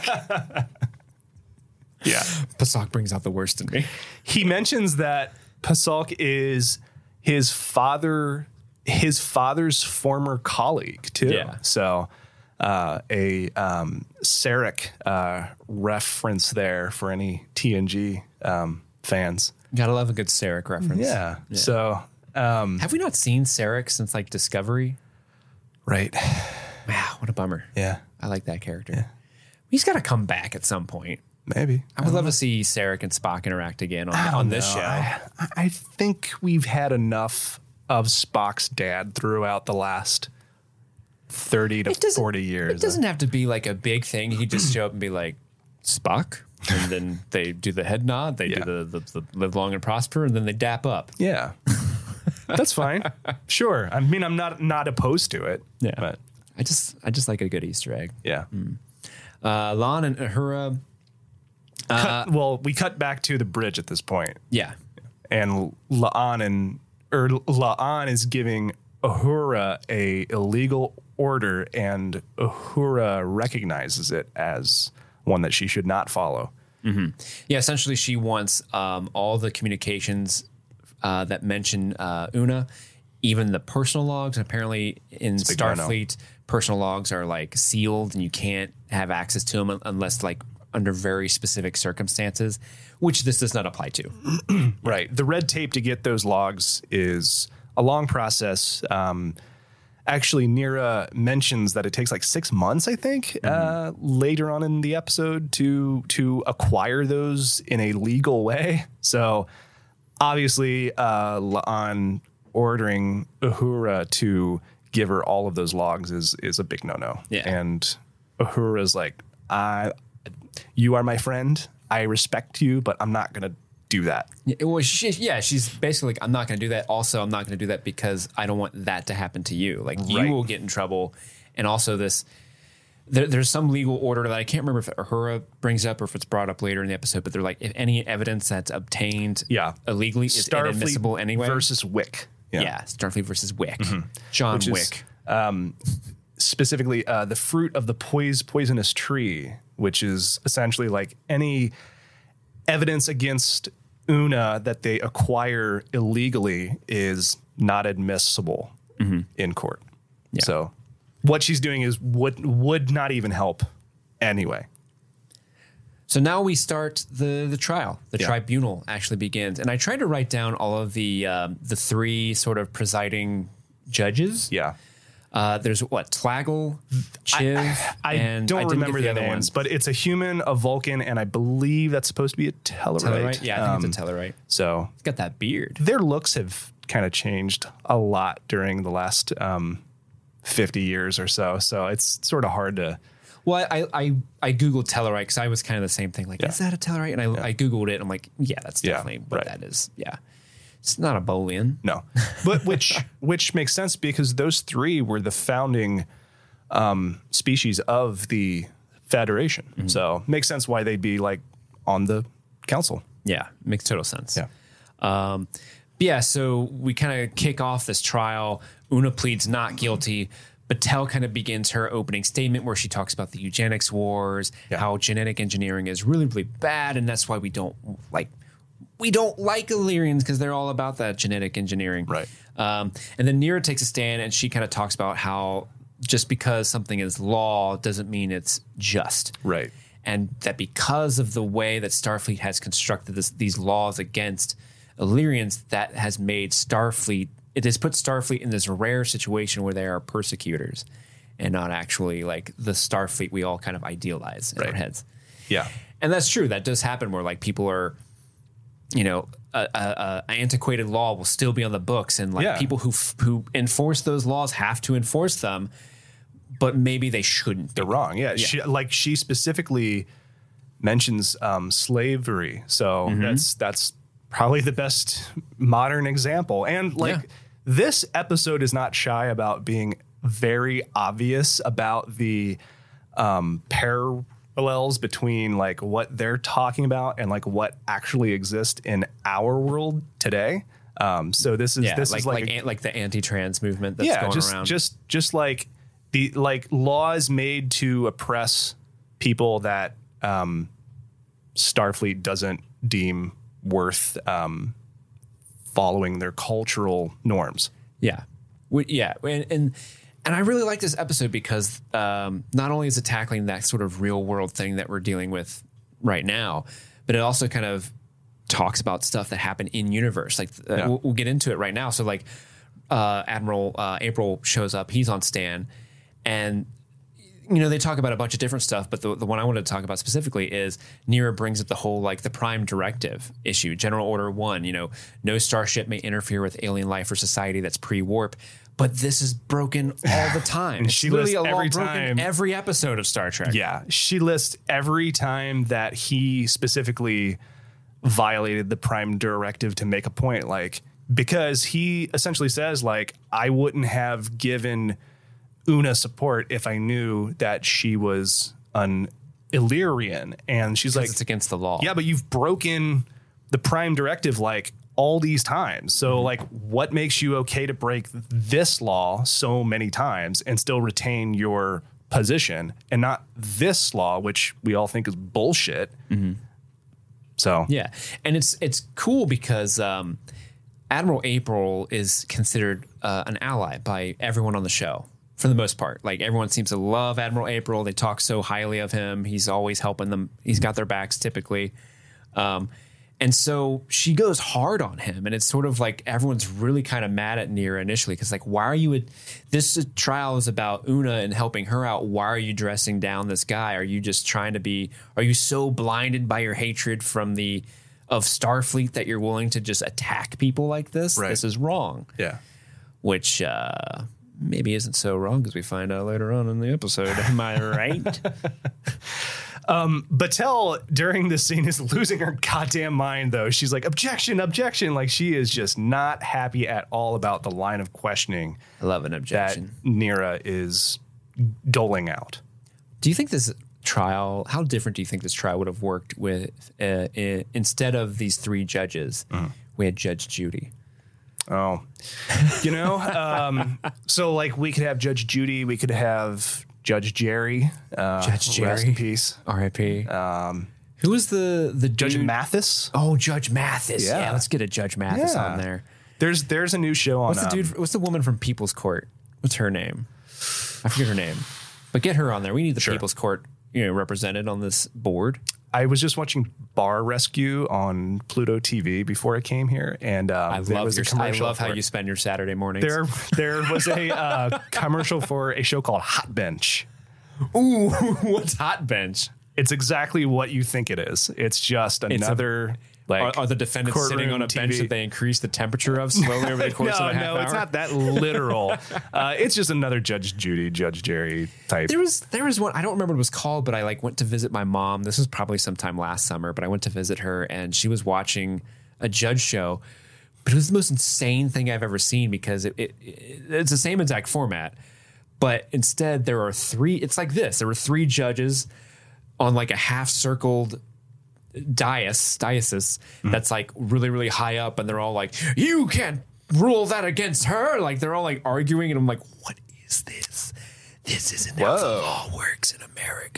Yeah. Pasak brings out the worst in me. He mentions that Pasak is his father, his father's former colleague too. Yeah. So uh, a um, Sarek uh, reference there for any T N G um, fans. Gotta love a good Sarek reference. Yeah. So um, Have we not seen Sarek since like Discovery? right. Wow, what a bummer. Yeah. I like that character. He's got to come back at some point. Maybe. I would love to see Sarek and Spock interact again on, on this show. I, I think we've had enough of Spock's dad throughout the last thirty to It doesn't- forty years. It doesn't have to be like a big thing. He just show up and be like, Spock? And then they do the head nod. They Yeah. do the, the, the live long and prosper. And then they dap up. Yeah. That's fine. Sure. I mean, I'm not not opposed to it. Yeah. But I just I just like a good Easter egg. yeah. Uh, Lon and Uhura. Cut, well, we cut back to the bridge at this point, Yeah. and La'an and or La'an is giving Uhura a illegal order, and Uhura recognizes it as one that she should not follow. Yeah, essentially, she wants um, all the communications uh, that mention uh, Una, even the personal logs. Apparently, in big no-no. Starfleet, personal logs are like sealed, and you can't have access to them unless like under very specific circumstances, which this does not apply to. Right. The red tape to get those logs is a long process. Um, actually, Nira mentions that it takes like six months, I think, uh, later on in the episode to to acquire those in a legal way. So obviously, uh, La'an ordering Uhura to give her all of those logs is is a big no-no. Yeah. And Uhura's like, I, you are my friend. I respect you, but I'm not going to do that. Yeah, well, she, yeah, she's basically like, I'm not going to do that. Also, I'm not going to do that because I don't want that to happen to you. Like, Right. you will get in trouble. And also, this there, there's some legal order that I can't remember if Uhura brings up or if it's brought up later in the episode, but they're like, if any evidence that's obtained Yeah. illegally is inadmissible anyway. versus Wick. Yeah. Starfleet versus Wick. John Which is, Wick. Specifically, uh, the fruit of the pois- poisonous tree, which is essentially like any evidence against Una that they acquire illegally is not admissible in court. So what she's doing is would would not even help anyway. So now we start the the trial. The Yeah. tribunal actually begins, and I tried to write down all of the um, the three sort of presiding judges. Yeah. Uh, there's what Tlagle, Chiv, I and don't didn't remember get the, other names, ones. but it's a human, a Vulcan, and I believe that's supposed to be a Tellarite. Tellarite? Yeah, I think Um, it's a Tellarite. So It's got that beard. their looks have kind of changed a lot during the last um, fifty years or so. So it's sort of hard to. Well, I I, I googled Tellarite because I was kind of the same thing. Like, Yeah. is that a Tellarite? And I, I googled it. And I'm like, yeah, that's Yeah, definitely what right. that is. Yeah, it's not a Bolian. No, but which which makes sense because those three were the founding um, species of the Federation. Mm-hmm. So makes sense why they'd be like on the council. Yeah, makes total sense. Yeah. Um, but yeah, so we kind of kick off this trial. Una pleads not guilty. Batel kind of begins her opening statement where she talks about the eugenics wars, Yeah. how genetic engineering is really, really bad, and that's why we don't like we don't like Illyrians because they're all about that genetic engineering. Right. Um, and then Nira takes a stand and she kind of talks about how just because something is law doesn't mean it's just. Right. and that because of the way that Starfleet has constructed this, these laws against Illyrians, that has made Starfleet, it has put Starfleet in this rare situation where they are persecutors and not actually like the Starfleet we all kind of idealize in Right. our heads. Yeah. And that's true. That does happen where like people are, you know, a, a, a antiquated law will still be on the books, and like Yeah. people who f- who enforce those laws have to enforce them, but maybe they shouldn't. They're wrong. Yeah. She, like she specifically mentions um, slavery. So Mm-hmm. that's that's probably the best modern example. And like Yeah. this episode is not shy about being very obvious about the um, parallels between like what they're talking about and like what actually exists in our world today. Um, so this is Yeah, this like is like, like a- an- like the anti-trans movement that's yeah, going just around. just just like the like laws made to oppress people that um, Starfleet doesn't deem worth um, following their cultural norms. Yeah, we, yeah, and, and and I really like this episode because um, not only is it tackling that sort of real world thing that we're dealing with right now, but it also kind of talks about stuff that happened in universe. Like uh, Yeah. we'll, we'll get into it right now. So like uh, Admiral uh, April shows up. He's on Stan, and you know, they talk about a bunch of different stuff, but the, the one I wanted to talk about specifically is Neera brings up the whole, like the Prime Directive issue, General Order One, you know, no starship may interfere with alien life or society that's pre-warp, but this is broken all the time. And It's she literally lists a law every broken time- every episode of Star Trek. Yeah, she lists every time that he specifically violated the Prime Directive to make a point, like because he essentially says like I wouldn't have given Una support if I knew that she was an Illyrian, and she's like, It's against the law. yeah, but you've broken the Prime Directive like all these times. So Mm-hmm. like, what makes you okay to break this law so many times and still retain your position and not this law, which we all think is bullshit? Mm-hmm. So Yeah, and it's it's cool because um, Admiral April is considered uh, an ally by everyone on the show for the most part. Like everyone seems to love Admiral April. They talk so highly of him. He's always helping them. He's got their backs typically. Um, and so she goes hard on him, and it's sort of like everyone's really kind of mad at Neera initially because like, why are you? A, this is- trial is about Una and helping her out. Why are you dressing down this guy? Are you just trying to be? Are you so blinded by your hatred from the of Starfleet that you're willing to just attack people like this? Right. This is wrong. yeah. Which uh, maybe isn't so wrong because we find out later on in the episode. Am I right? Batel during this scene is losing her goddamn mind, though. She's like, objection, objection. Like she is just not happy at all about the line of questioning I love an that objection. Neera is doling out. Do you think this trial, how different do you think this trial would have worked with, uh, i instead of these three judges, we had Judge Judy? Oh, you know, um, so like we could have Judge Judy, we could have Judge Jerry, uh, Judge rest Jerry. in peace. R I P Um, Who was the, the Judge dude? Mathis. Oh, Judge Mathis. Yeah. Yeah. let's get a Judge Mathis Yeah. on there. There's there's a new show on. What's the um, dude? What's the woman from People's Court? What's her name? I forget her name. But get her on there. We need the Sure. People's Court, you know, represented on this board. I was just watching Bar Rescue on Pluto T V before I came here, and um, I there love was a your. I commercial love how for it. you spend your Saturday mornings. There there was a uh, commercial for a show called Hot Bench. Ooh, what's Hot Bench? It's exactly what you think it is. It's just a- another like. Are, are the defendants sitting on a courtroom bench T V. that they increase the temperature of slowly over the course no, of a half no, hour? it's not that literal. uh, it's just another Judge Judy, Judge Jerry type. There was there was one, I don't remember what it was called, but I like went to visit my mom. This was probably sometime last summer, but I went to visit her and she was watching a judge show. But it was the most insane thing I've ever seen because it, it, it it's the same exact format, but instead there are three. It's like this: there were three judges on like a half circled dais, diocese that's like really, really high up, and they're all like, "You can't rule that against her." Like they're all like arguing, and I'm like, "What is this? This isn't how the law works in America."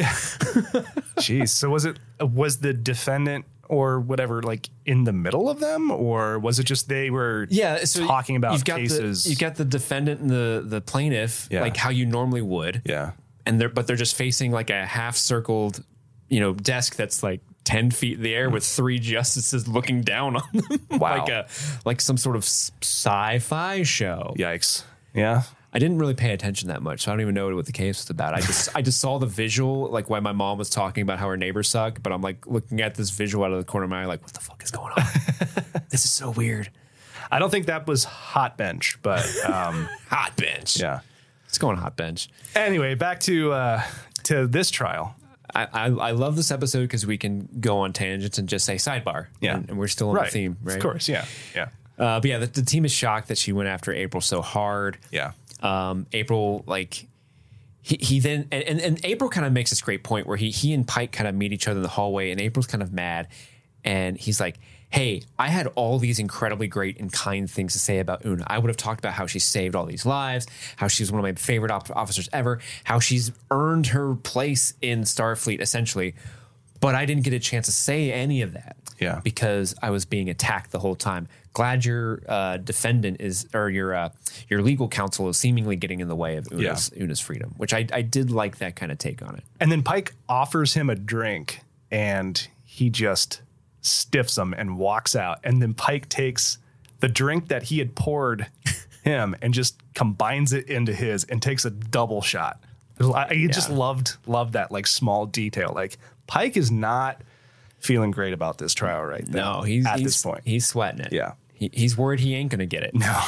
Jeez. So was it was the defendant or whatever like in the middle of them, or was it just they were Yeah, so talking about you've got cases? The, you've got the defendant and the the plaintiff, Yeah. like how you normally would. yeah. And they're but they're just facing like a half circled you know, desk that's like ten feet in the air with three justices looking down on them. Wow. like a like some sort of sci-fi show. Yikes. Yeah. I didn't really pay attention that much, so I don't even know what the case was about. I just I just saw the visual, like when my mom was talking about how her neighbors suck, but I'm like looking at this visual out of the corner of my eye, like, what the fuck is going on? This is so weird. I don't think that was hot bench, but um, hot bench. Yeah. It's going hot bench. Anyway, back to uh, to this trial. I, I, I love this episode because we can go on tangents and just say sidebar. Yeah. And, and we're still on right. the theme, right? Of course, yeah. Yeah. Uh, but yeah, the, the team is shocked that she went after April so hard. Yeah. Um, April, like, he, he then, and, and, and April kind of makes this great point where he, he and Pike kind of meet each other in the hallway, and April's kind of mad. And he's like, hey, I had all these incredibly great and kind things to say about Una. I would have talked about how she saved all these lives, how she's one of my favorite op- officers ever, how she's earned her place in Starfleet, essentially. But I didn't get a chance to say any of that. Yeah. Because I was being attacked the whole time. Glad your uh, defendant is, or your uh, your legal counsel is seemingly getting in the way of Una's, yeah. Una's freedom, which I, I did like that kind of take on it. And then Pike offers him a drink, and he just stiffs him and walks out. And then Pike takes the drink that he had poured him and just combines it into his and takes a double shot. I yeah. just loved loved that like small detail. Like Pike is not feeling great about this trial right now. No, he's at he's, this point. He's sweating it. Yeah. He, he's worried he ain't going to get it. No.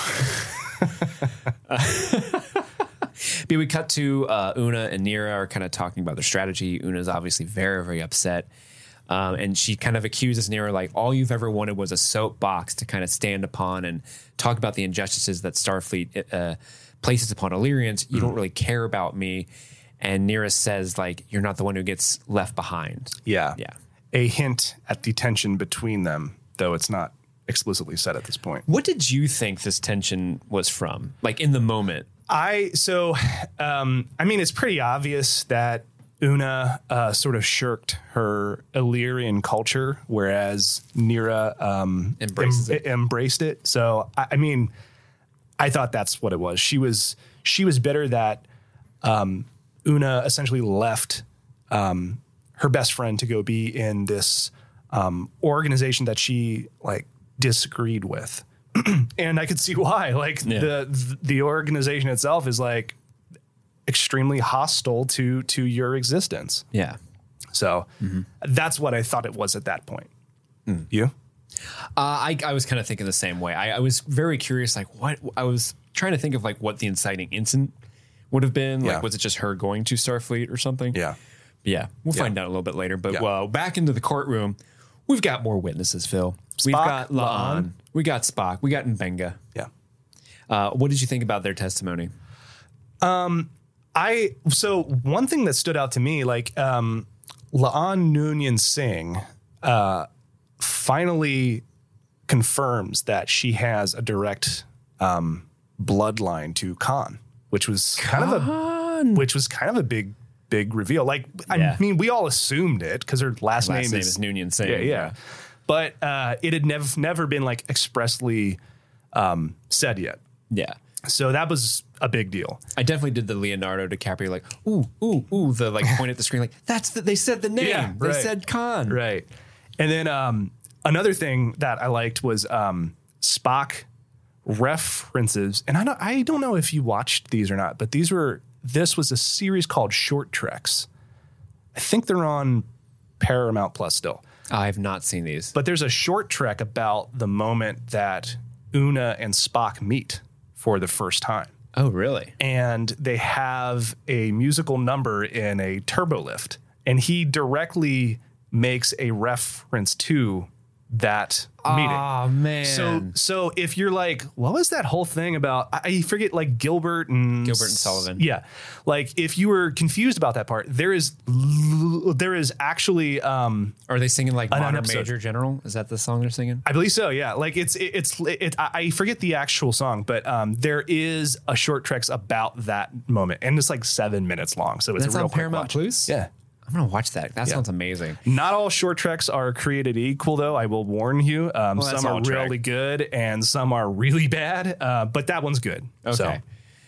But we cut to uh, Una and Neera are kind of talking about their strategy. Una's obviously very, very upset. Um, and she kind of accuses Neera, like, all you've ever wanted was a soapbox to kind of stand upon and talk about the injustices that Starfleet uh, places upon Illyrians. You mm. don't really care about me. And Neera says, like, you're not the one who gets left behind. Yeah. Yeah. A hint at the tension between them, though it's not explicitly said at this point. What did you think this tension was from? Like, in the moment? I, so, um, I mean, it's pretty obvious that Una uh, sort of shirked her Illyrian culture, whereas Neera um, Embraces em- it. embraced it. So, I, I mean, I thought that's what it was. She was she was bitter that um, Una essentially left um, her best friend to go be in this um, organization that she like disagreed with, and I could see why. Like yeah. the the organization itself is like extremely hostile to to your existence. Yeah. So mm-hmm. that's what I thought it was at that point. Mm. You? Uh, I, I was kind of thinking the same way. I, I was very curious, like what I was trying to think of, like what the inciting incident would have been. Yeah. Like, was it just her going to Starfleet or something? Yeah. Yeah. We'll yeah. find out a little bit later. But yeah. well, back into the courtroom, we've got more witnesses, Phil. Spock, we've got La'an, La'an. we got Spock, we got Mbenga. Yeah. Uh, what did you think about their testimony? Um, I so one thing that stood out to me, like um, La'an Noonien Singh uh, finally confirms that she has a direct um, bloodline to Khan, which was kind Khan. of a which was kind of a big big reveal. Like Yeah. I mean, we all assumed it because her last, Last name, name is, is Noonien Singh. Yeah, yeah. But uh, it had never never been like expressly um, said yet. Yeah. So that was a big deal. I definitely did the Leonardo DiCaprio, like, ooh, ooh, ooh, the like point at the screen, like, that's the, they said the name. Yeah, they right. said Khan. Right. And then um, another thing that I liked was um, Spock references. And I don't, I don't know if you watched these or not, but these were, this was a series called Short Treks. I think they're on Paramount Plus still. I have not seen these. But there's a short trek about the moment that Una and Spock meet for the first time. Oh, really? And they have a musical number in a turbolift. And he directly makes a reference to that meeting. Oh, man. So so if you're like, what was that whole thing about? I, I forget, like Gilbert and Gilbert and Sullivan. Yeah. Like if you were confused about that part, there is l- there is actually um Are they singing like An Modern episode. Major General? Is that the song they're singing? I believe so, yeah. Like it's it, it's it, I I forget the actual song, but um there is a short treks about that moment, and it's like seven minutes long, so it's That's a real on quick Paramount watch. Plus? Yeah. I'm going to watch that. That Yeah. sounds amazing. Not all short treks are created equal, though. I will warn you. Um, Well, that's some are all trek. really good and some are really bad, uh, but that one's good. Okay. So,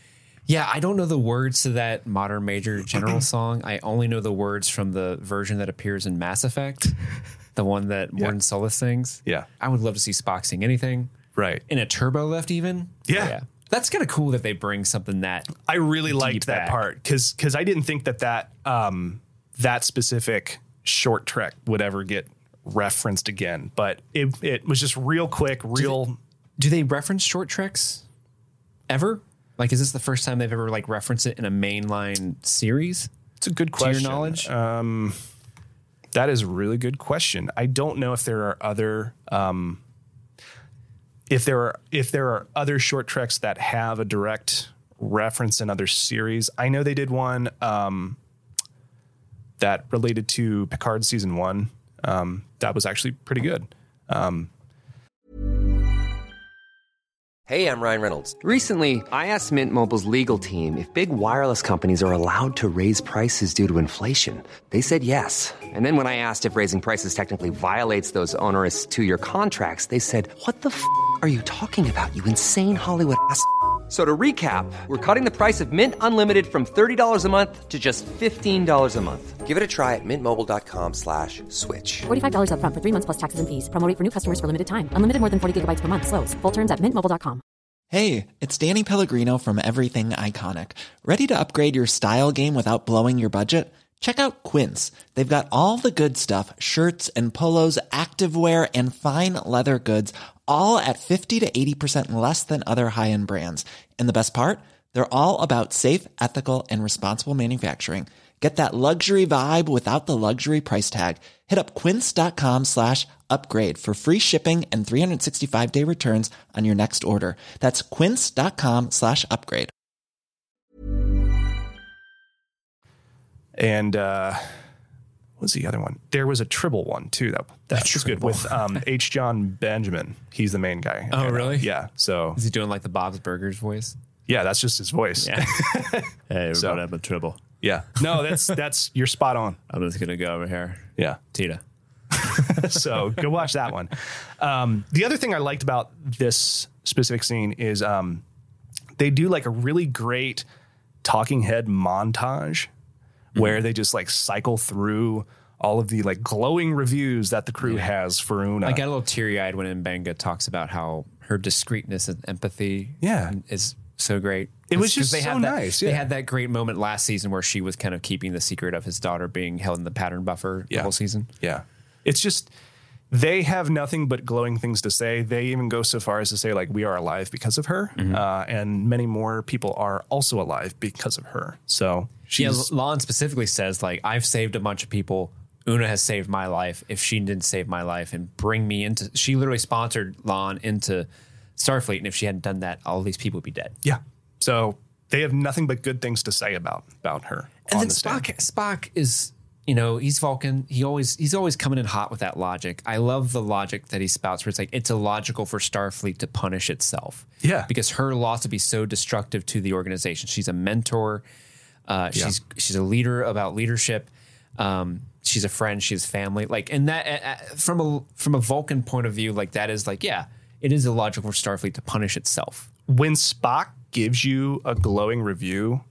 Yeah, I don't know the words to that Modern Major General song. I only know the words from the version that appears in Mass Effect, the one that Morton yeah. Solis sings. Yeah. I would love to see Spock sing anything. Right. In a turbo lift even. Yeah. yeah. That's kind of cool that they bring something that I really liked that back. part because because I didn't think that that, um, that specific short trek would ever get referenced again. But it, it was just real quick, real. Do they, do they reference short treks ever? Like, is this the first time they've ever like referenced it in a mainline series? It's a good question. To your knowledge? Um, that is a really good question. I don't know if there are other um, if there are if there are other short treks that have a direct reference in other series. I know they did one um, that related to Picard season one. Um, that was actually pretty good. Um, Hey, I'm Ryan Reynolds. Recently, I asked Mint Mobile's legal team if big wireless companies are allowed to raise prices due to inflation. They said yes. And then when I asked if raising prices technically violates those onerous two-year contracts, they said, what the f*** are you talking about, you insane Hollywood ass f- So to recap, we're cutting the price of Mint Unlimited from thirty dollars a month to just fifteen dollars a month. Give it a try at mintmobile.com slash switch. forty-five dollars up front for three months plus taxes and fees. Promo rate for new customers for limited time. Unlimited more than forty gigabytes per month. Slows full terms at mint mobile dot com. Hey, it's Danny Pellegrino from Everything Iconic. Ready to upgrade your style game without blowing your budget? Check out Quince. They've got all the good stuff, shirts and polos, activewear, and fine leather goods, all at fifty to eighty percent less than other high-end brands. And the best part? They're all about safe, ethical, and responsible manufacturing. Get that luxury vibe without the luxury price tag. Hit up quince.com slash upgrade for free shipping and three sixty-five day returns on your next order. That's quince.com slash upgrade. And uh, what was the other one? There was a Tribble one too. That that was good with um, H. John Benjamin. He's the main guy. Oh, really? Yeah. So is he doing like the Bob's Burgers voice? Yeah, that's just his voice. Yeah. Hey, everybody, So- I'm in trouble. Yeah. No, that's that's you're spot on. I'm just gonna go over here. Yeah. Tita. So go watch that one. Um, the other thing I liked about this specific scene is um, they do like a really great talking head montage mm-hmm. where they just like cycle through all of the like glowing reviews that the crew yeah. has for Una. I got a little teary eyed when Mbenga talks about how her discreetness and empathy yeah. is so great. It was just they so had that, nice. Yeah. They had that great moment last season where she was kind of keeping the secret of his daughter being held in the pattern buffer yeah. the whole season. Yeah. It's just, they have nothing but glowing things to say. They even go so far as to say, like, we are alive because of her. Mm-hmm. Uh, and many more people are also alive because of her. So she's. Yeah, Lon specifically says, like, I've saved a bunch of people. Una has saved my life. If she didn't save my life and bring me into, she literally sponsored Lon into Starfleet. And if she hadn't done that, all these people would be dead. Yeah. So they have nothing but good things to say about, about her. And then the Spock, Spock is, you know, he's Vulcan. He always, he's always coming in hot with that logic. I love the logic that he spouts where it's like, it's illogical for Starfleet to punish itself. Yeah. Because her loss would be so destructive to the organization. She's a mentor. Uh, yeah. She's, she's a leader about leadership. Um, she's a friend. She's family. Like, and that uh, from a, from a Vulcan point of view, like that is like, yeah, it is illogical for Starfleet to punish itself. When Spock gives you a glowing review,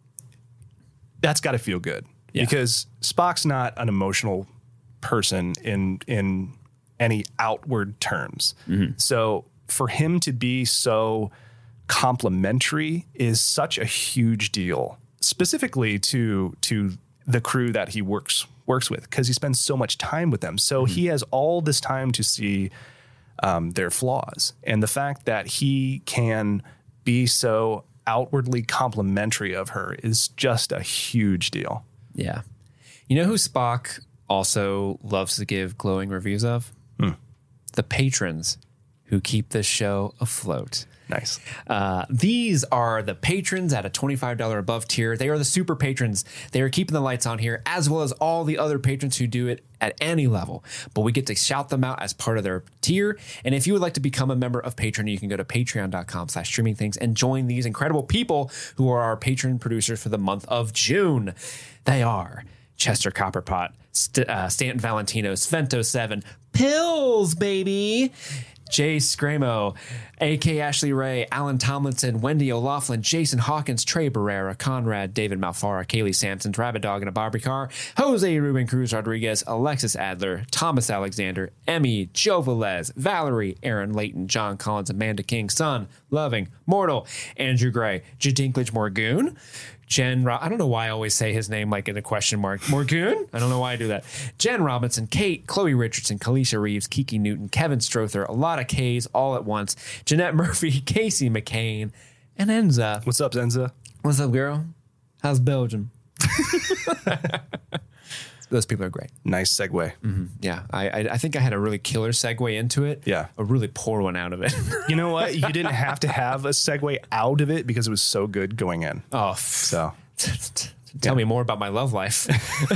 that's got to feel good. Yeah. Because Spock's not an emotional person in in any outward terms. Mm-hmm. So for him to be so complimentary is such a huge deal, specifically to to the crew that he works works with, because he spends so much time with them. So mm-hmm. he has all this time to see um, their flaws. And the fact that he can be so outwardly complimentary of her is just a huge deal. Yeah. You know who Spock also loves to give glowing reviews of? Hmm. The patrons who keep this show afloat. Nice. Uh, these are the patrons at a twenty-five dollars above tier. They are the super patrons. They are keeping the lights on here, as well as all the other patrons who do it at any level. But we get to shout them out as part of their tier. And if you would like to become a member of Patreon, you can go to patreon.com slash streaming things and join these incredible people who are our patron producers for the month of June. They are Chester Copperpot, St- uh, Stanton Valentino, Svento seven, Pills, baby, Jay Scramo, A K Ashley Ray, Alan Tomlinson, Wendy O'Laughlin, Jason Hawkins, Trey Barrera, Conrad, David Malfara, Kaylee Sampson, Rabbit Dog in a Barbie Car, Jose Ruben Cruz Rodriguez, Alexis Adler, Thomas Alexander, Emmy, Joe Velez, Valerie, Aaron Layton, John Collins, Amanda King, Son, Loving, Mortal, Andrew Gray, Jadinklage Morgoon, Jen, Ro- I don't know why I always say his name like in a question mark. Morgoon? I don't know why I do that. Jen Robinson, Kate, Chloe Richardson, Kalisha Reeves, Kiki Newton, Kevin Strother, a lot of K's all at once. Jeanette Murphy, Casey McCain, and Enza. What's up, Enza? What's up, girl? How's Belgium? Those people are great. Nice segue. Mm-hmm. Yeah, I, I I think I had a really killer segue into it. Yeah. A really poor one out of it. You know what? You didn't have to have a segue out of it because it was so good going in. Oh, so tell yeah. me more about my love life.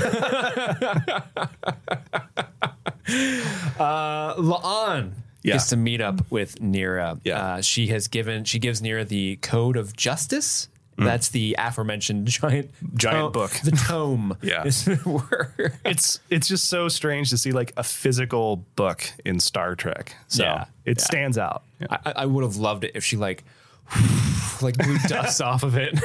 uh, La'an yeah. gets to meet up with Neera. Yeah. Uh, she has given she gives Neera the Code of Justice. Mm. That's the aforementioned giant giant tome, book, the tome. Yeah, it's it's just so strange to see like a physical book in Star Trek. So yeah. it yeah. stands out. Yeah. I, I would have loved it if she like like blew dust off of it.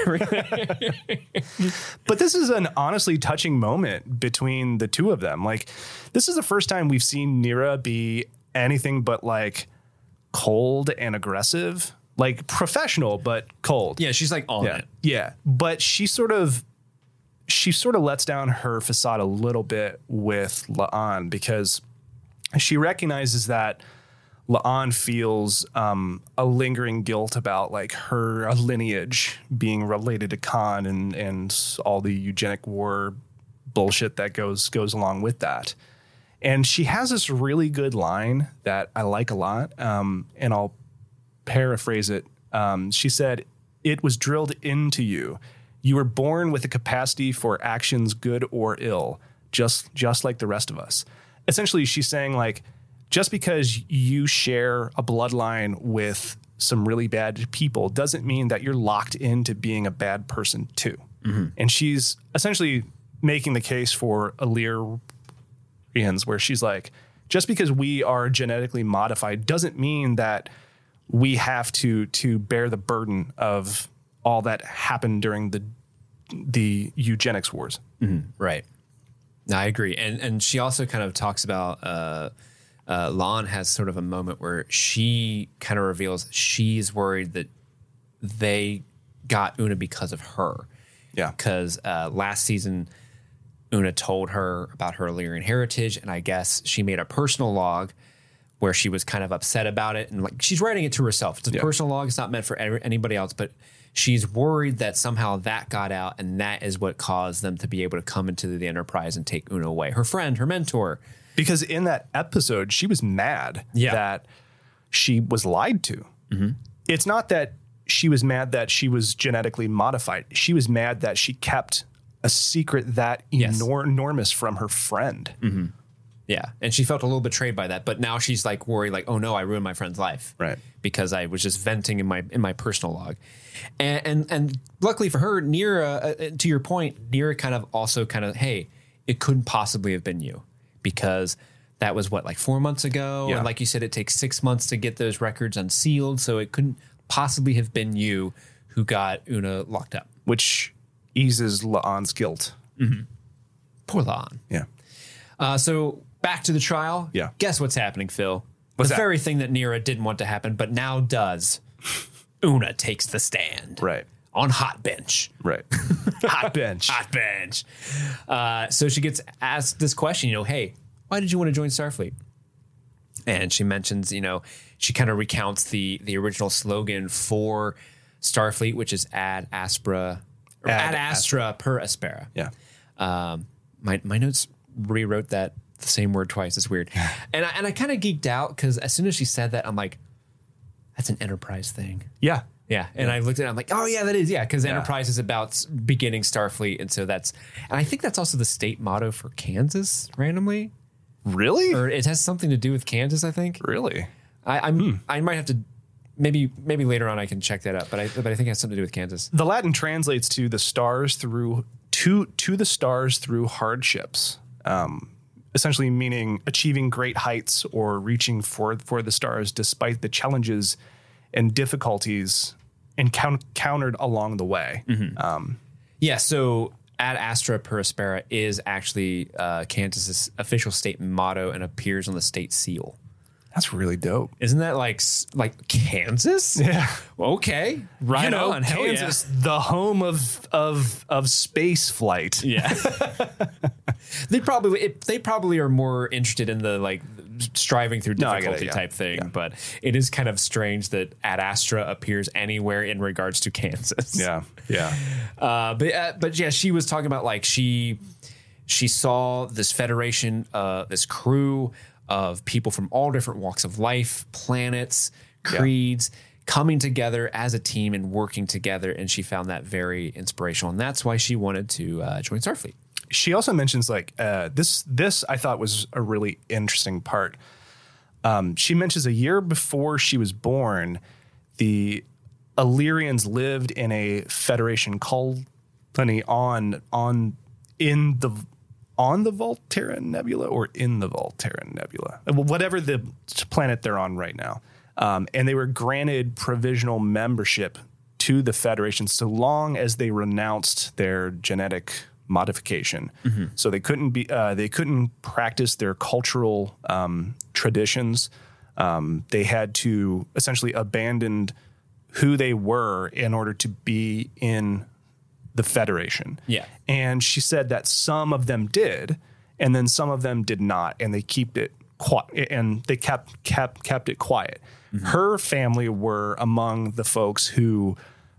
But this is an honestly touching moment between the two of them. Like this is the first time we've seen Neera be anything but like cold and aggressive. Like professional, but cold. Yeah, she's like on yeah. it. Yeah, but she sort of, she sort of lets down her facade a little bit with La'an because she recognizes that La'an feels um, a lingering guilt about like her lineage being related to Khan and and all the eugenic war bullshit that goes goes along with that. And she has this really good line that I like a lot, um, and I'll paraphrase it. Um, she said, "It was drilled into you. You were born with a capacity for actions good or ill, just just like the rest of us." Essentially, she's saying like, just because you share a bloodline with some really bad people doesn't mean that you're locked into being a bad person too. Mm-hmm. And she's essentially making the case for Illyrians, where she's like, just because we are genetically modified doesn't mean that we have to to bear the burden of all that happened during the the eugenics wars. Mm-hmm. Right. No, I agree. And and she also kind of talks about uh, uh, La'an has sort of a moment where she kind of reveals she's worried that they got Una because of her. Yeah. Because uh, last season, Una told her about her Illyrian heritage, and I guess she made a personal log where she was kind of upset about it. And like she's writing it to herself. It's a yeah. personal log. It's not meant for anybody else, but she's worried that somehow that got out and that is what caused them to be able to come into the Enterprise and take Una away. Her friend, her mentor. Because in that episode, she was mad yeah. that she was lied to. Mm-hmm. It's not that she was mad that she was genetically modified. She was mad that she kept a secret that yes. enor- enormous from her friend. Mm-hmm. Yeah, and she felt a little betrayed by that, but now she's like worried, like, oh no, I ruined my friend's life, right? Because I was just venting in my in my personal log, and and, and luckily for her, Neera, uh, to your point, Neera kind of also kind of, hey, it couldn't possibly have been you, because that was what like four months ago, yeah. and like you said, it takes six months to get those records unsealed, so it couldn't possibly have been you who got Una locked up, which eases La'an's guilt. Mm-hmm. Poor La'an. Yeah. Uh, so. Back to the trial. Yeah. Guess what's happening, Phil? What's the that? very thing that Neera didn't want to happen, but now does. Una takes the stand. Right. On hot bench. Right. Hot bench. Hot bench. Uh, so she gets asked this question, you know, hey, why did you want to join Starfleet? And she mentions, you know, she kind of recounts the the original slogan for Starfleet, which is ad aspera, or ad, ad astra, astra per aspera. Yeah. Um, my my notes rewrote that. The same word twice. It's weird. And I, and I kind of geeked out because as soon as she said that, I'm like, that's an Enterprise thing. Yeah. Yeah. And yeah. I looked at it, I'm like, oh, yeah, that is. Yeah. Because yeah. Enterprise is about beginning Starfleet. And so that's, and I think that's also the state motto for Kansas randomly. Really? Or it has something to do with Kansas, I think. Really? I, I'm, hmm. I might have to, maybe maybe later on I can check that up. But I, but I think it has something to do with Kansas. The Latin translates to the stars through, to, to the stars through hardships. Um, essentially meaning achieving great heights or reaching for, for the stars despite the challenges and difficulties encountered along the way. Mm-hmm. Um, yeah, so Ad Astra per Aspera is actually uh, Kansas's official state motto and appears on the state seal. That's really dope. Isn't that like like Kansas? Yeah. Okay. Right you know, on. Kansas, yeah. The home of of of space flight. Yeah. they probably it, they probably are more interested in the like striving through difficulty no, it, yeah. type thing, yeah. but it is kind of strange that Ad Astra appears anywhere in regards to Kansas. Yeah. Yeah. Uh, but uh, but yeah, she was talking about like she she saw this federation, uh, this crew of people from all different walks of life, planets, creeds, yeah. coming together as a team and working together. And she found that very inspirational. And that's why she wanted to uh, join Starfleet. She also mentions like uh, this, this I thought was a really interesting part. Um, she mentions a year before she was born, the Illyrians lived in a Federation colony on, on in the on the Volterra Nebula or in the Volterra Nebula, whatever the planet they're on right now. Um, and they were granted provisional membership to the Federation so long as they renounced their genetic modification. Mm-hmm. So they couldn't be, uh, they couldn't practice their cultural um, traditions. Um, they had to essentially abandon who they were in order to be in the Federation. Yeah. And she said that some of them did, and then some of them did not, and they kept it quiet, and they kept kept kept it quiet. Mm-hmm. Her family were among the folks who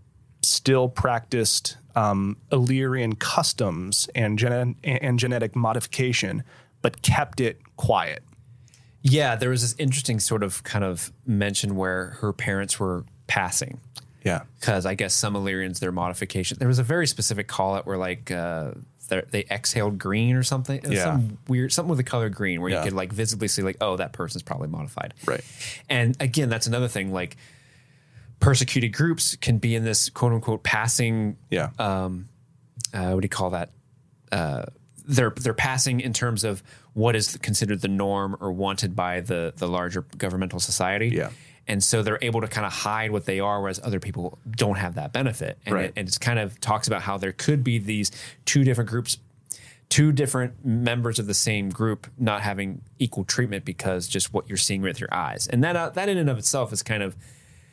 still practiced um, Illyrian customs and, gen- and genetic modification, but kept it quiet. Yeah, there was this interesting sort of kind of mention where her parents were passing. Yeah. Because I guess some Illyrians, their modification, there was a very specific call out where like uh, they exhaled green or something. Yeah. Some weird, something with the color green where yeah. you could like visibly see like, oh, that person's probably modified. Right. And again, that's another thing, like persecuted groups can be in this quote unquote passing. Yeah. Um, uh, what do you call that? Uh, they're, they're passing in terms of what is considered the norm or wanted by the, the larger governmental society. Yeah. And so they're able to kind of hide what they are, whereas other people don't have that benefit. And, right. it, and it's kind of talks about how there could be these two different groups, two different members of the same group not having equal treatment because just what you're seeing with your eyes. And that uh, that in and of itself is kind of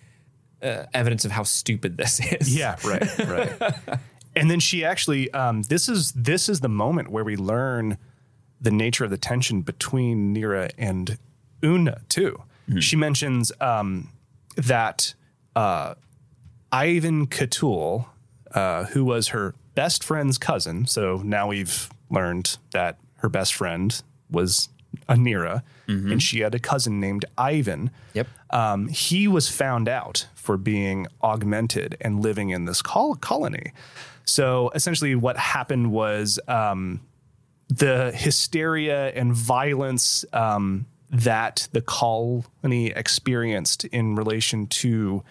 uh, evidence of how stupid this is. Yeah, right, right. And then she actually, um, this is this is the moment where we learn the nature of the tension between Nira and Una too. Mm-hmm. She mentions um, that uh, Ivan Katul, uh, who was her best friend's cousin, so now we've learned that her best friend was a Nira, mm-hmm. and she had a cousin named Ivan. Yep. Um, he was found out for being augmented and living in this col- colony. So essentially what happened was um, the hysteria and violence um that the colony experienced in relation to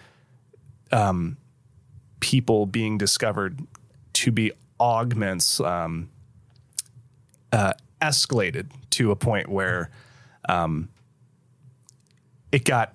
um, people being discovered to be augments um, uh, escalated to a point where um, it got...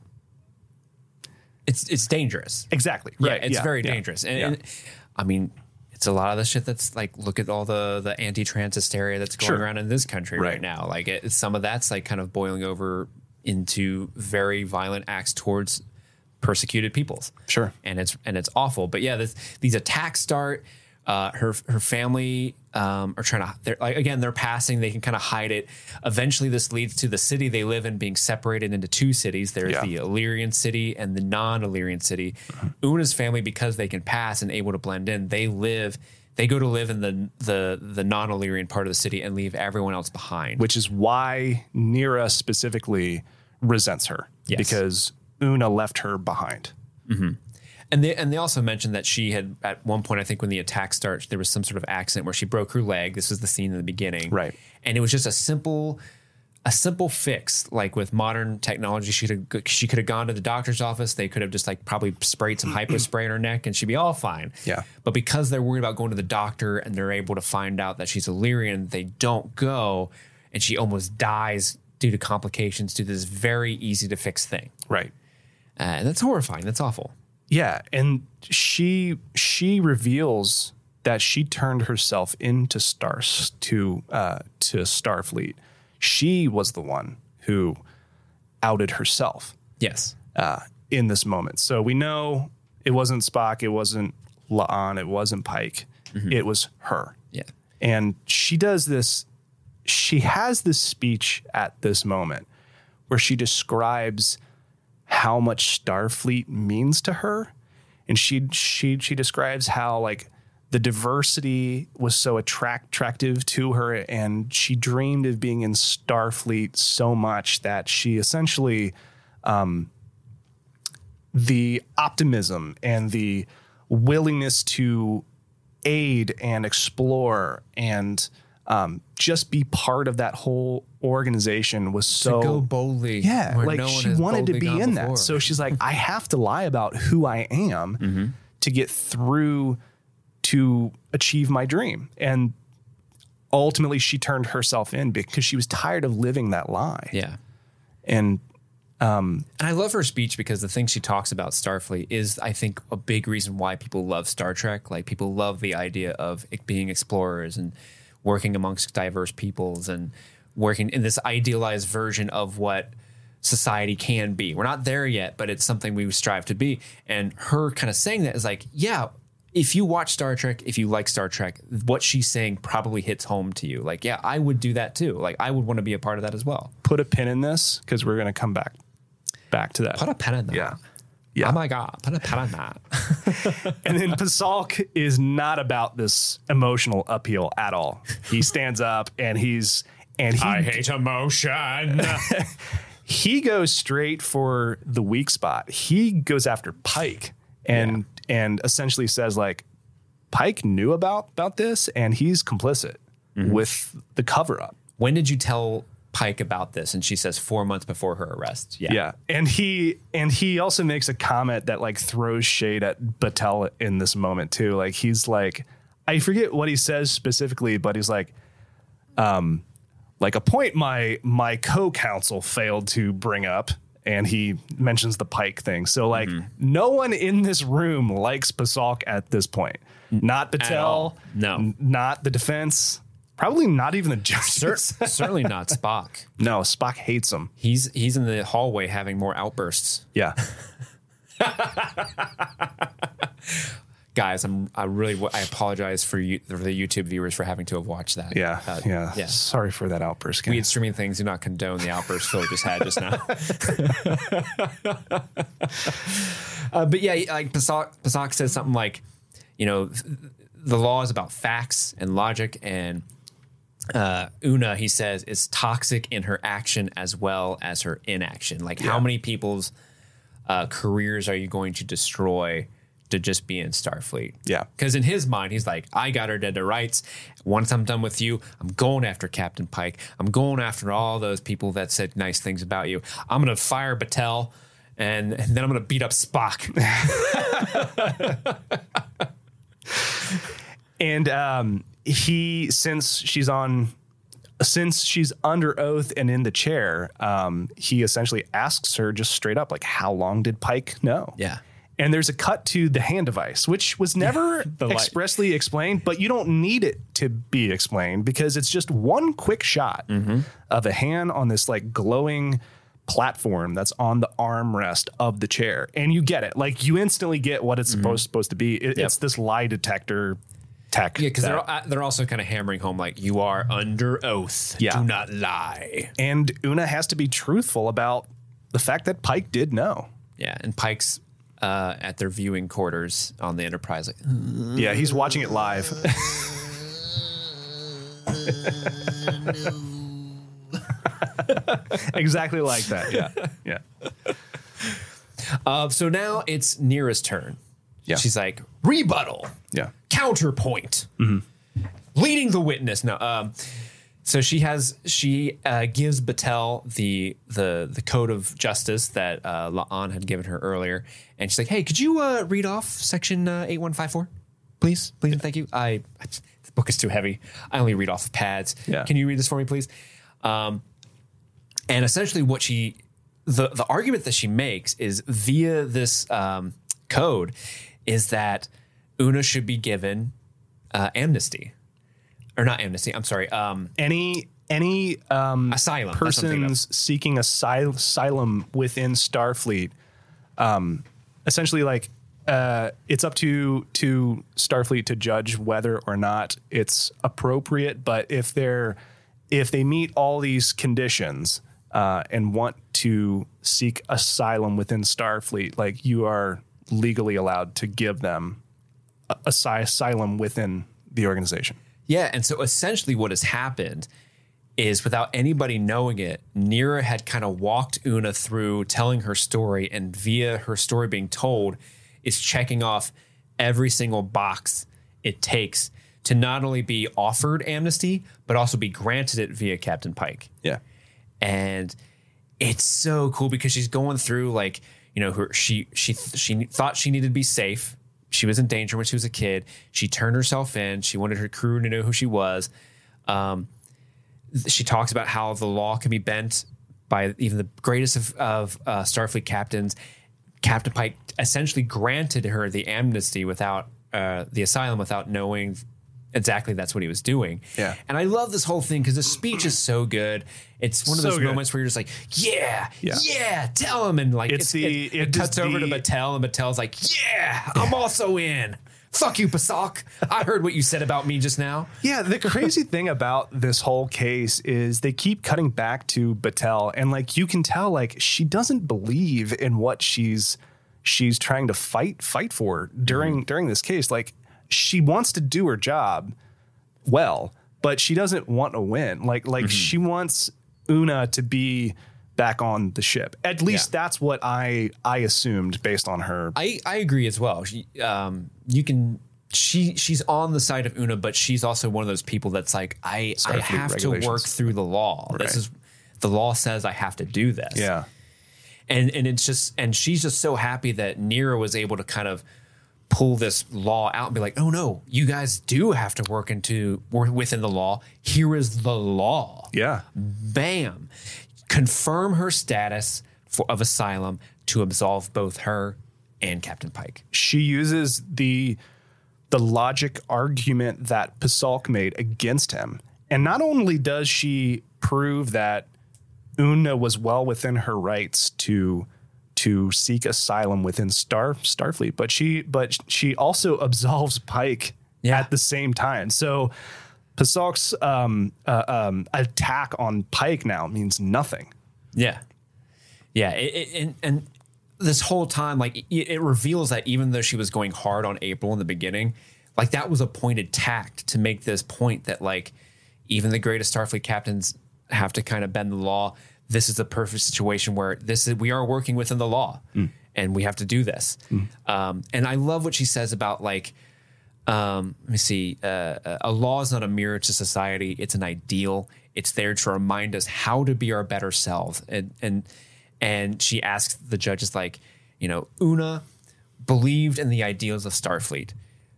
It's it's dangerous. Exactly. Yeah, Right. it's yeah, very yeah, dangerous. And, yeah. and I mean... It's a lot of the shit that's like, look at all the the anti-trans hysteria that's going Sure. around in this country right, Right. now. Like it, some of that's like kind of boiling over into very violent acts towards persecuted peoples. Sure. And it's and it's awful. But yeah, this, these attacks start. Uh, her her family um, are trying to. They're like again, they're passing. They can kind of hide it. Eventually, this leads to the city they live in being separated into two cities. There's Yeah. the Illyrian city and the non-Illyrian city. Mm-hmm. Una's family, because they can pass and able to blend in, they live. They go to live in the the the non-Illyrian part of the city and leave everyone else behind. Which is why Nira specifically resents her. Yes. Because Una left her behind. Mm-hmm. And they and they also mentioned that she had at one point, I think when the attack starts, there was some sort of accident where she broke her leg. This was the scene in the beginning, Right. And it was just a simple, a simple fix. Like with modern technology, she could she could have gone to the doctor's office. They could have just like probably sprayed some hypo spray in her neck, and she'd be all fine. Yeah. But because they're worried about going to the doctor and they're able to find out that she's Illyrian, they don't go and she almost dies due to complications to this very easy to fix thing. Right. Uh, and that's horrifying. That's awful. Yeah, and she she reveals that she turned herself into Stars to uh, to Starfleet. She was the one who outed herself. Yes. Uh, in this moment, so we know it wasn't Spock, it wasn't La'an, it wasn't Pike, mm-hmm. it was her. Yeah, and she does this. She has this speech at this moment where she describes how much Starfleet means to her. And she she she describes how like the diversity was so attract, attractive to her, and she dreamed of being in Starfleet so much that she essentially um, the optimism and the willingness to aid and explore and Um, just be part of that whole organization was so to go boldly. Yeah, where like no one she has wanted to boldly be gone in before. that. So she's like, I have to lie about who I am mm-hmm. to get through to achieve my dream. And ultimately, she turned herself in because she was tired of living that lie. Yeah, and um, and I love her speech because the thing she talks about Starfleet is, I think, a big reason why people love Star Trek. Like people love the idea of it being explorers and working amongst diverse peoples and working in this idealized version of what society can be. We're not there yet, but it's something we strive to be. And her kind of saying that is like, yeah, if you watch Star Trek, if you like Star Trek, what she's saying probably hits home to you. Like, yeah, I would do that too. Like, I would want to be a part of that as well. Put a pin in this because we're going to come back back to that. Put a pin in that. Yeah. Yeah. Oh my God, put a pin on that. And then Pasalk is not about this emotional upheaval at all. He stands up and he's and he I hate emotion. He goes straight for the weak spot. He goes after Pike and yeah. and essentially says like Pike knew about about this and he's complicit mm-hmm. with the cover up. When did you tell Pike about this? And she says four months before her arrest. Yeah. Yeah. And he and he also makes a comment that like throws shade at Batel in this moment too. Like he's like, I forget what he says specifically, but he's like, um, like a point my my co-counsel failed to bring up. And he mentions the Pike thing. So like mm-hmm. no one in this room likes Pasalk at this point. Not Batel. No. N- not the defense. Probably not even the judges. Certainly not Spock. No, Spock hates him. He's he's in the hallway having more outbursts. Yeah. Guys, I'm I really I apologize for you for the YouTube viewers for having to have watched that. Yeah, uh, yeah. Yeah. Sorry for that outburst, guys. We at Streaming Things do not condone the outburst Phil just had just now. uh, but yeah, like Pasak, Pasak says something like, you know, the law is about facts and logic, and uh, Una, he says, is toxic in her action as well as her inaction. Like, yeah. how many people's uh, careers are you going to destroy to just be in Starfleet? Yeah. Because in his mind, he's like, I got her dead to rights. Once I'm done with you, I'm going after Captain Pike. I'm going after all those people that said nice things about you. I'm going to fire Batel, and, and then I'm going to beat up Spock. And um, he, since she's on, since she's under oath and in the chair, um, he essentially asks her just straight up, like, how long did Pike know? Yeah. And there's a cut to the hand device, which was never expressly explained, but you don't need it to be explained because it's just one quick shot mm-hmm. of a hand on this like glowing platform that's on the armrest of the chair. And you get it. Like you instantly get what it's mm-hmm. supposed, supposed to be. It, yep. It's this lie detector tech. Yeah, because they're, they're also kind of hammering home like, you are under oath. Yeah. Do not lie. And Una has to be truthful about the fact that Pike did know. Yeah, and Pike's uh, at their viewing quarters on the Enterprise. Like, yeah, he's watching it live. Exactly like that. Yeah. Yeah. Uh, so now it's Neera's turn. Yeah. She's like, rebuttal. Yeah. Counterpoint. Mm-hmm. Leading the witness. No. Um, so she has she uh, gives Batel the the the code of justice that uh, La'an had given her earlier, and she's like, "Hey, could you uh, read off section uh, eight one five four, please, please, and thank you." I the book is too heavy. I only read off of pads. Yeah. Can you read this for me, please? Um, and essentially what she, the, the argument that she makes is via this um, code is that Una should be given uh, amnesty. Or not amnesty, I'm sorry. Um, any any um, asylum. persons seeking asyl- asylum within Starfleet, um, essentially like uh, it's up to to Starfleet to judge whether or not it's appropriate. But if they're if they meet all these conditions uh, and want to seek asylum within Starfleet, like you are legally allowed to give them asy- asylum within the organization. Yeah, and so essentially what has happened is without anybody knowing it, Neera had kind of walked Una through telling her story, and via her story being told, is checking off every single box it takes to not only be offered amnesty, but also be granted it via Captain Pike. Yeah. And it's so cool because she's going through like, you know, her, she she she thought she needed to be safe. She was in danger when she was a kid. She turned herself in. She wanted her crew to know who she was. Um, she talks about how the law can be bent by even the greatest of, of uh, Starfleet captains. Captain Pike essentially granted her the amnesty without uh, the asylum without knowing exactly that's what he was doing. Yeah. And I love this whole thing because the speech is so good. It's one of So those good. moments where you're just like, yeah, yeah, Yeah. tell him. And like, It's it's, the- it, it it cuts is over to the- Batel, and Batel's like, yeah, I'm also in. Fuck you, Pasok. I heard what you said about me just now. Yeah, the crazy thing about this whole case is they keep cutting back to Batel, and like you can tell, like she doesn't believe in what she's she's trying to fight fight for during mm-hmm. during this case. Like she wants to do her job well, but she doesn't want to win. Like like mm-hmm. she wants Una to be back on the ship. At least yeah. that's what I I assumed based on her. I, I agree as well. She, um, you can she she's on the side of Una, but she's also one of those people that's like I I have to work through the law. Right. This is the law says I have to do this. Yeah, and and it's just and she's just so happy that Neera was able to kind of pull this law out and be like, oh no, you guys do have to work into work within the law. Here is the law. Yeah, bam. Confirm her status for, of asylum to absolve both her and Captain Pike. She uses the the logic argument that Pasok made against him. And not only does she prove that Una was well within her rights to to seek asylum within Star Starfleet, but she but she also absolves Pike yeah. at the same time. So Pasok's um, uh, um, attack on Pike now means nothing. Yeah, yeah, it, it, and and this whole time, like it, it reveals that even though she was going hard on April in the beginning, like that was a pointed tact to make this point that like even the greatest Starfleet captains have to kind of bend the law. This is the perfect situation where this is we are working within the law, mm. and we have to do this. Mm. Um, and I love what she says about like. Um, let me see. Uh, a law is not a mirror to society. It's an ideal. It's there to remind us how to be our better selves. And and and she asks the judges, like, you know, Una believed in the ideals of Starfleet.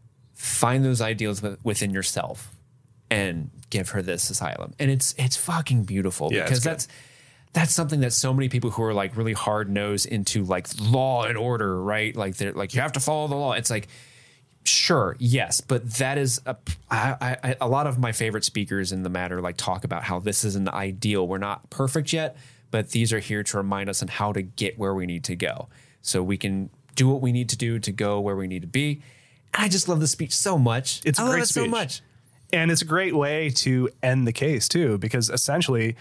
Find those ideals within yourself and give her this asylum. And it's it's fucking beautiful yeah, because that's that's something that so many people who are like really hard nosed into like law and order, right? Like they're like you have to follow the law. It's like. Sure, yes, but that is a, I, I, a lot of my favorite speakers in the matter like talk about how this is an ideal. We're not perfect yet, but these are here to remind us on how to get where we need to go, so we can do what we need to do to go where we need to be. And I just love the speech so much. It's a I love great it speech. so much, and it's a great way to end the case too, because essentially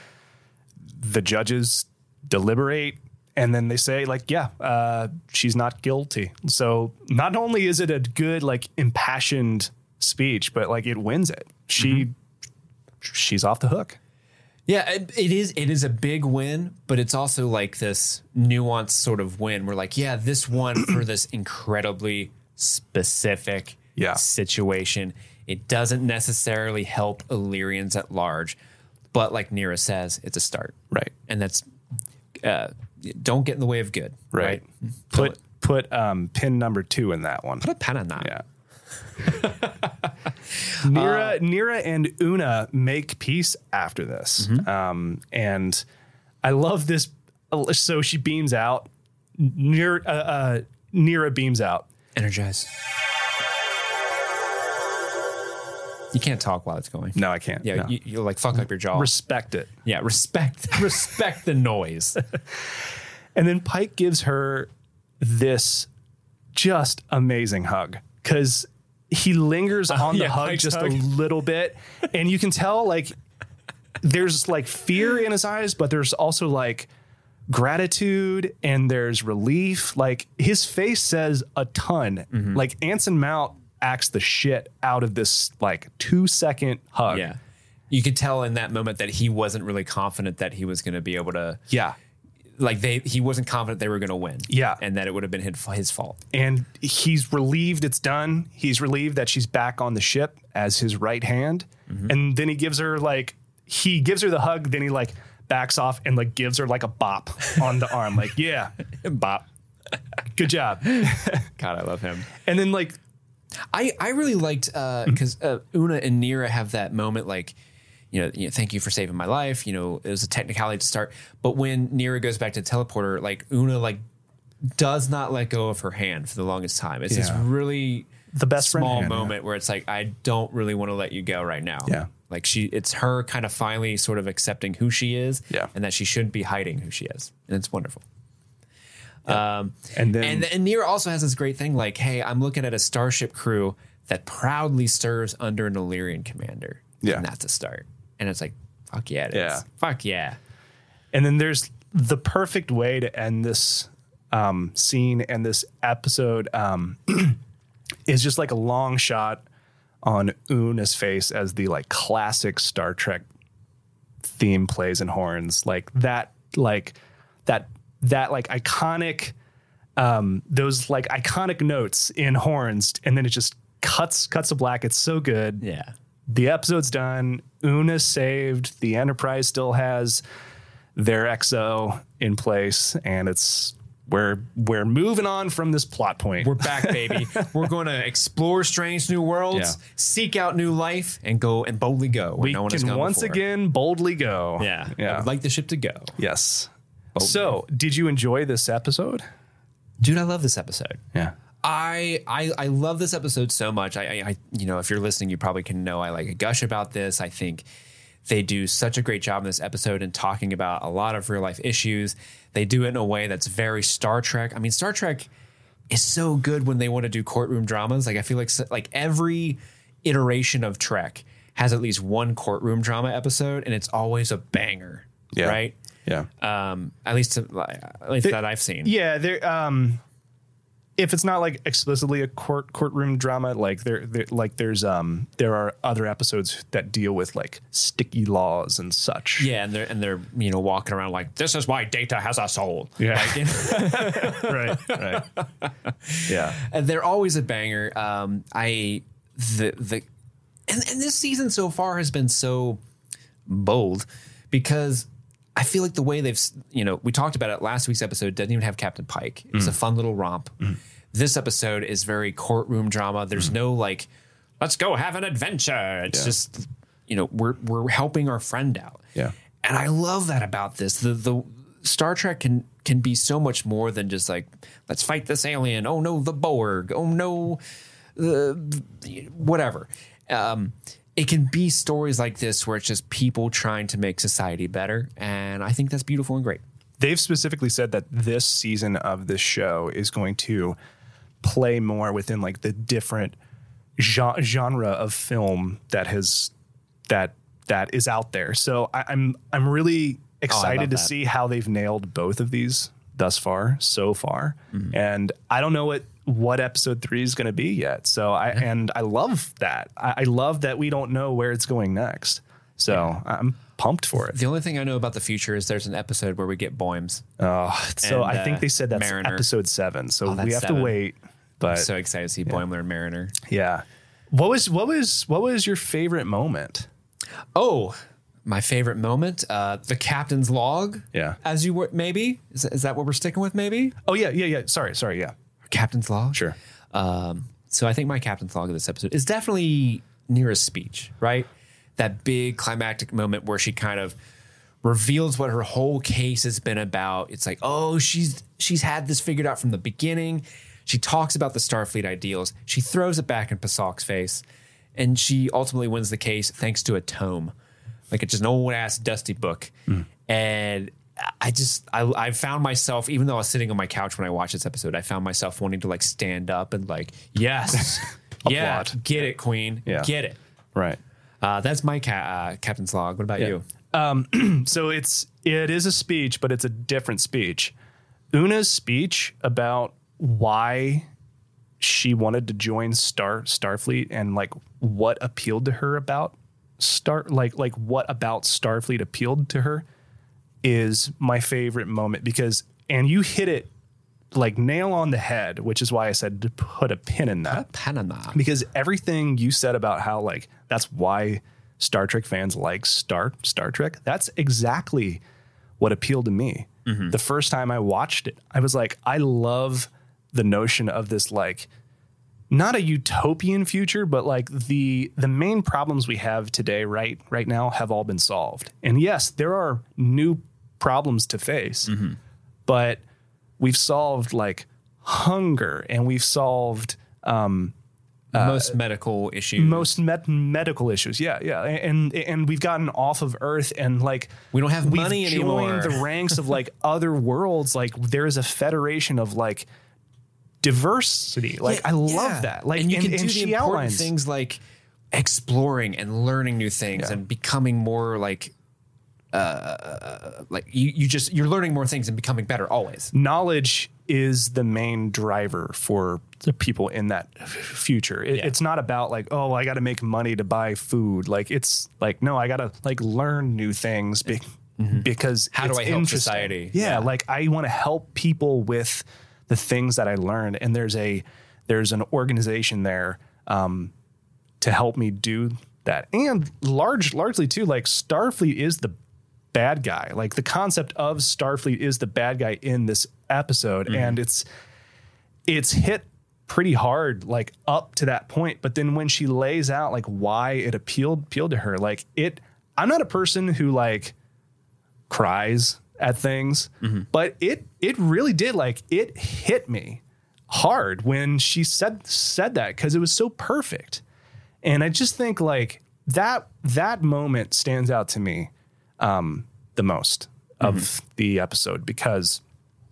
the judges deliberate. And then they say, like, yeah, uh, she's not guilty. So not only is it a good, like, impassioned speech, but like it wins it. She, mm-hmm. she's off the hook. Yeah, it, it is. It is a big win, but it's also like this nuanced sort of win. We're like, yeah, this one for this incredibly specific yeah. situation. It doesn't necessarily help Illyrians at large, but like Neera says, it's a start, right? And that's. Uh, Don't get in the way of good, right? right? Put put um, pin number two in that one. Put a pen on that. Yeah. Neera, uh, Neera and Una make peace after this. Mm-hmm. Um, and I love this. So she beams out. Neera, uh, uh, Neera beams out. Energize. You can't talk while it's going. No, I can't. Yeah, no. you, you'll like fuck up your jaw. Respect it. Yeah, respect respect the noise. And then Pike gives her this just amazing hug because he lingers on uh, the yeah, hug Pike's just hug. a little bit. And you can tell like there's like fear in his eyes, but there's also like gratitude and there's relief. Like his face says a ton. Mm-hmm. Like Anson Mount acts the shit out of this like two second hug. Yeah. You could tell in that moment that he wasn't really confident that he was going to be able to. Yeah. Like they, he wasn't confident they were going to win. Yeah. And that it would have been his, his fault. And he's relieved it's done. He's relieved that she's back on the ship as his right hand. Mm-hmm. And then he gives her like, he gives her the hug. Then he like backs off and like gives her like a bop on the arm. Like, yeah. Bop. Good job. God, I love him. And then like, I, I really liked, because uh, uh, Una and Neera have that moment like, You know, you know, thank you for saving my life. You know, it was a technicality to start. But when Neera goes back to the teleporter, like Una, like does not let go of her hand for the longest time. It's Yeah. this really the best friend small hand, moment yeah. where it's like, I don't really want to let you go right now. Yeah. Like she, it's her kind of finally sort of accepting who she is. Yeah. And that she shouldn't be hiding who she is. And it's wonderful. Yeah. Um, and then, and, and Neera also has this great thing like, hey, I'm looking at a starship crew that proudly serves under an Illyrian commander. Yeah. And that's a start. And it's like, fuck yeah, it Yeah. is. Fuck yeah. And then there's the perfect way to end this um, scene and this episode um, is just like a long shot on Una's face as the like classic Star Trek theme plays and horns. Like that, like that, that like iconic, um, those like iconic notes in horns. And then it just cuts, cuts to black. It's so good. Yeah. The episode's done. Una's saved. The Enterprise still has their X O in place, and it's we're we're moving on from this plot point. We're back, baby. We're going to explore strange new worlds, Yeah. seek out new life, and go and boldly go where we no one has can gone once before. again boldly go. Yeah, I yeah. would like the ship to go. Yes. Boldly. So, did you enjoy this episode? Dude, I love this episode. Yeah. I, I I love this episode so much. I, I, I you know, if you're listening, you probably can know I like a gush about this. I think they do such a great job in this episode in talking about a lot of real life issues. They do it in a way that's very Star Trek. I mean, Star Trek is so good when they want to do courtroom dramas. Like I feel like like every iteration of Trek has at least one courtroom drama episode, and it's always a banger. Yeah. Right. Yeah. Um. At least at least The- that I've seen. Yeah. There. Um. If it's not like explicitly a court courtroom drama, like there, there, like there's um there are other episodes that deal with like sticky laws and such. Yeah, and they're and they're you know walking around like this is why Data has a soul. Yeah. Like, you know, right. Right. Yeah. and they're always a banger. Um, I the the and, and this season so far has been so bold because I feel like the way they've you know we talked about it last week's episode doesn't even have Captain Pike. It's mm. a fun little romp. Mm. This episode is very courtroom drama. There's mm. no like, let's go have an adventure. It's yeah. just you know we're we're helping our friend out. Yeah, and I love that about this. The the Star Trek can can be so much more than just like let's fight this alien. Oh no, the Borg. Oh no, the whatever. Um, it can be stories like this where it's just people trying to make society better, and I think that's beautiful and great. They've specifically said that this season of this show is going to play more within like the different genre, genre of film that has that that is out there. So I, I'm I'm really excited oh, to that. see how they've nailed both of these thus far, so far. Mm-hmm. And I don't know what what episode three is going to be yet. So I yeah. and I love that. I, I love that we don't know where it's going next. So yeah. I'm pumped for it. The only thing I know about the future is there's an episode where we get Boims. Oh, so and, I think uh, they said that's Mariner. episode seven. So Oh, we that's have seven. to wait. But I'm so excited to see yeah. Boimler and Mariner. Yeah. What was what was what was your favorite moment? Oh, my favorite moment, uh, the captain's log. Yeah. As you were, maybe is, is that what we're sticking with? Maybe. Oh yeah, yeah, yeah. Sorry, sorry, yeah. Captain's log. Sure. Um, so I think my captain's log of this episode is definitely Neera's speech, right? That big climactic moment where she kind of reveals what her whole case has been about. It's like, oh, she's she's had this figured out from the beginning. She talks about the Starfleet ideals. She throws it back in Pasalk's face, and she ultimately wins the case thanks to a tome, like it's just an old ass dusty book. Mm. And I just I I found myself, even though I was sitting on my couch when I watched this episode, I found myself wanting to like stand up and like, yes, yeah, get it, Queen, yeah. get it, right. Uh, that's my ca- uh, captain's log. What about yeah. you? Um, so it's it is a speech, but it's a different speech. Una's speech about why she wanted to join Star Starfleet and like what appealed to her about Star like like what about Starfleet appealed to her is my favorite moment, because and you hit it like nail on the head, which is why I said to put a pin in that. Put a pin in that. Because everything you said about how like that's why Star Trek fans like Star Star Trek, that's exactly what appealed to me. Mm-hmm. The first time I watched it, I was like, I love the notion of this, like, not a utopian future, but like the the main problems we have today, right right now, have all been solved. And yes, there are new problems to face, mm-hmm. but we've solved like hunger, and we've solved um, most uh, medical issues. Most med- medical issues, yeah, yeah, and and we've gotten off of Earth, and like we don't have we've money joined anymore. The ranks of like other worlds. Like there is a federation of like diversity. Like yeah, I love yeah. that. Like and you and, can and do she the important outlines things like exploring and learning new things yeah. and becoming more like. Uh, like you, you just you're learning more things and becoming better always. Knowledge is the main driver for the people in that f- future. It, yeah. It's not about like, oh, I got to make money to buy food. Like it's like, no, I got to like learn new things be- mm-hmm. because how it's do I help interesting. society? Yeah, yeah, like I want to help people with the things that I learned, and there's a there's an organization there um, to help me do that. And large, largely too, like Starfleet is the bad guy. Like the concept of Starfleet is the bad guy in this episode. Mm-hmm. And it's, it's hit pretty hard, like up to that point. But then when she lays out like why it appealed, appealed to her, like it, I'm not a person who like cries at things, mm-hmm. but it, it really did. Like it hit me hard when she said, said that, cause it was so perfect. And I just think like that, that moment stands out to me Um, the most of mm-hmm. the episode, because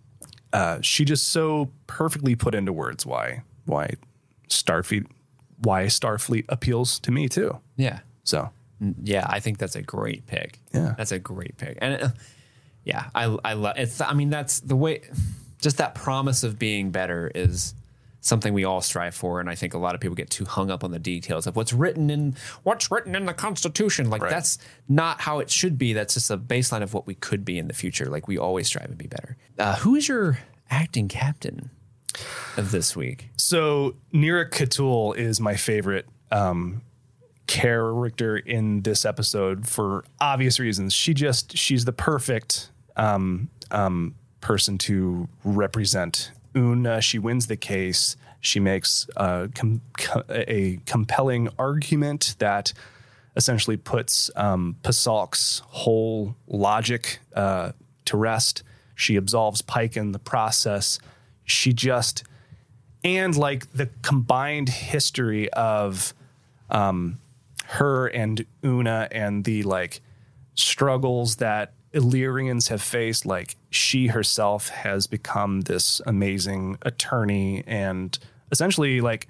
uh, she just so perfectly put into words why why Starfleet why Starfleet appeals to me too. Yeah. So yeah, I think that's a great pick. Yeah, that's a great pick, and uh, yeah, I I love it. I mean, that's the way. Just that promise of being better is something we all strive for, and I think a lot of people get too hung up on the details of what's written in what's written in the Constitution. Like right. that's not how it should be. That's just a baseline of what we could be in the future. Like we always strive to be better. Uh, who is your acting captain of this week? So Neera Khatul is my favorite um, character in this episode for obvious reasons. She just she's the perfect um, um, person to represent Una. She wins the case. She makes a, com- a compelling argument that essentially puts um, Pasalk's whole logic uh, to rest. She absolves Pike in the process. She just, and like the combined history of um, her and Una and the like struggles that Illyrians have faced, like she herself has become this amazing attorney and essentially like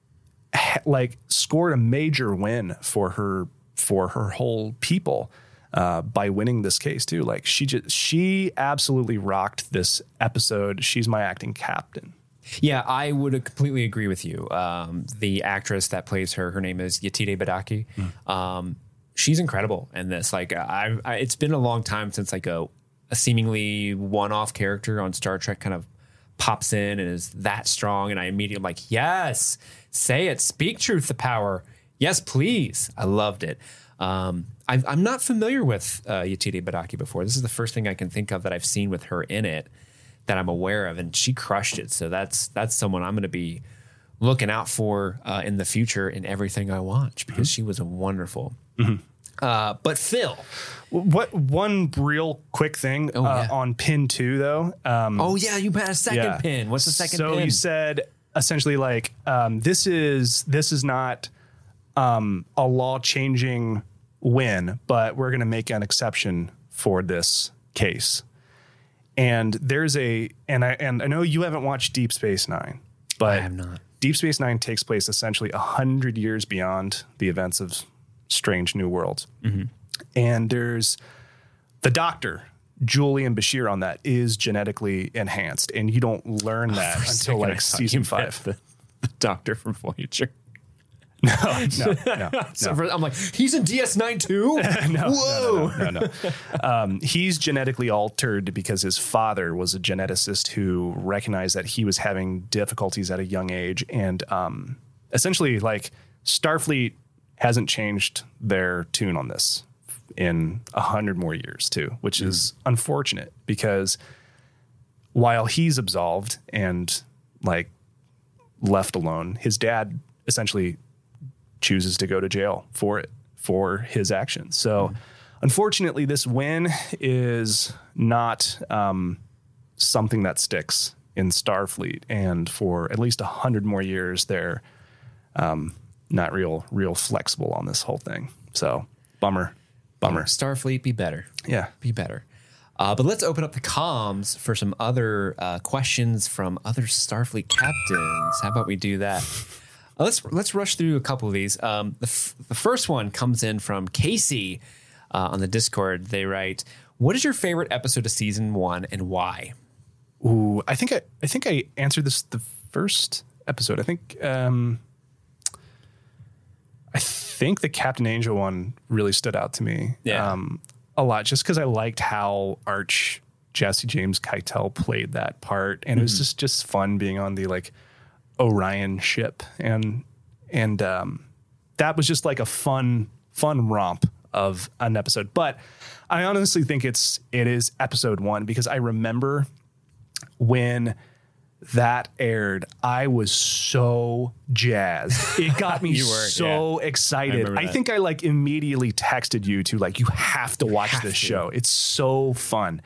ha- like scored a major win for her for her whole people uh, by winning this case too. Like she just she absolutely rocked this episode. She's my acting captain. Yeah, I would completely agree with you. Um, the actress that plays her, her name is Yetide Badaki. Mm. Um, she's incredible in this. Like, I, I, it's been a long time since like a, a seemingly one-off character on Star Trek kind of pops in and is that strong. And I immediately am like, yes, say it, speak truth to power. Yes, please. I loved it. Um, I've, I'm not familiar with uh, Yetide Badaki before. This is the first thing I can think of that I've seen with her in it that I'm aware of, and she crushed it. So that's that's someone I'm going to be looking out for uh, in the future in everything I watch, because mm-hmm. she was a wonderful. Mm-hmm. Uh, but Phil, what one real quick thing oh, uh, yeah. on pin two though? Um, oh yeah, you had a second yeah. pin. What's the second so pin? So you said essentially like um, this is this is not um, a law changing win, but we're going to make an exception for this case. And there's a and I and I know you haven't watched Deep Space Nine, but I have not. Deep Space Nine takes place essentially a hundred years beyond the events of Strange New Worlds. Mm-hmm. And there's the doctor, Julian Bashir, on that is genetically enhanced. And you don't learn that oh, until like season five. The, the doctor from Voyager. No, no, no. so no. For, I'm like, he's in D S nine too? no, Whoa. No, no, no, no. no. Um, he's genetically altered because his father was a geneticist who recognized that he was having difficulties at a young age. And um, essentially, like, Starfleet hasn't changed their tune on this in a hundred more years too, which mm. is unfortunate, because while he's absolved and like left alone, his dad essentially chooses to go to jail for it, for his actions. So mm. unfortunately, this win is not um, something that sticks in Starfleet. And for at least a hundred more years, they're um, not real, real flexible on this whole thing. So bummer, bummer. Starfleet, be better. Yeah. Be better. Uh, but let's open up the comms for some other uh, questions from other Starfleet captains. How about we do that? Uh, let's let's rush through a couple of these. Um, the, f- the first one comes in from Casey uh, on the Discord. They write, "What is your favorite episode of season one and why?" Ooh, I think I I think I answered this the first episode. I think um, I think the Captain Angel one really stood out to me. Yeah. Um, a lot, just because I liked how Arch Jesse James Keitel played that part, and mm-hmm. it was just just fun being on the like Orion ship, and and um, that was just like a fun fun romp of an episode. But I honestly think it's it is episode one, because I remember when that aired, I was so jazzed. It got me you were, so yeah. excited. I, I think I like immediately texted you to like, you have to watch have this to. show. It's so fun.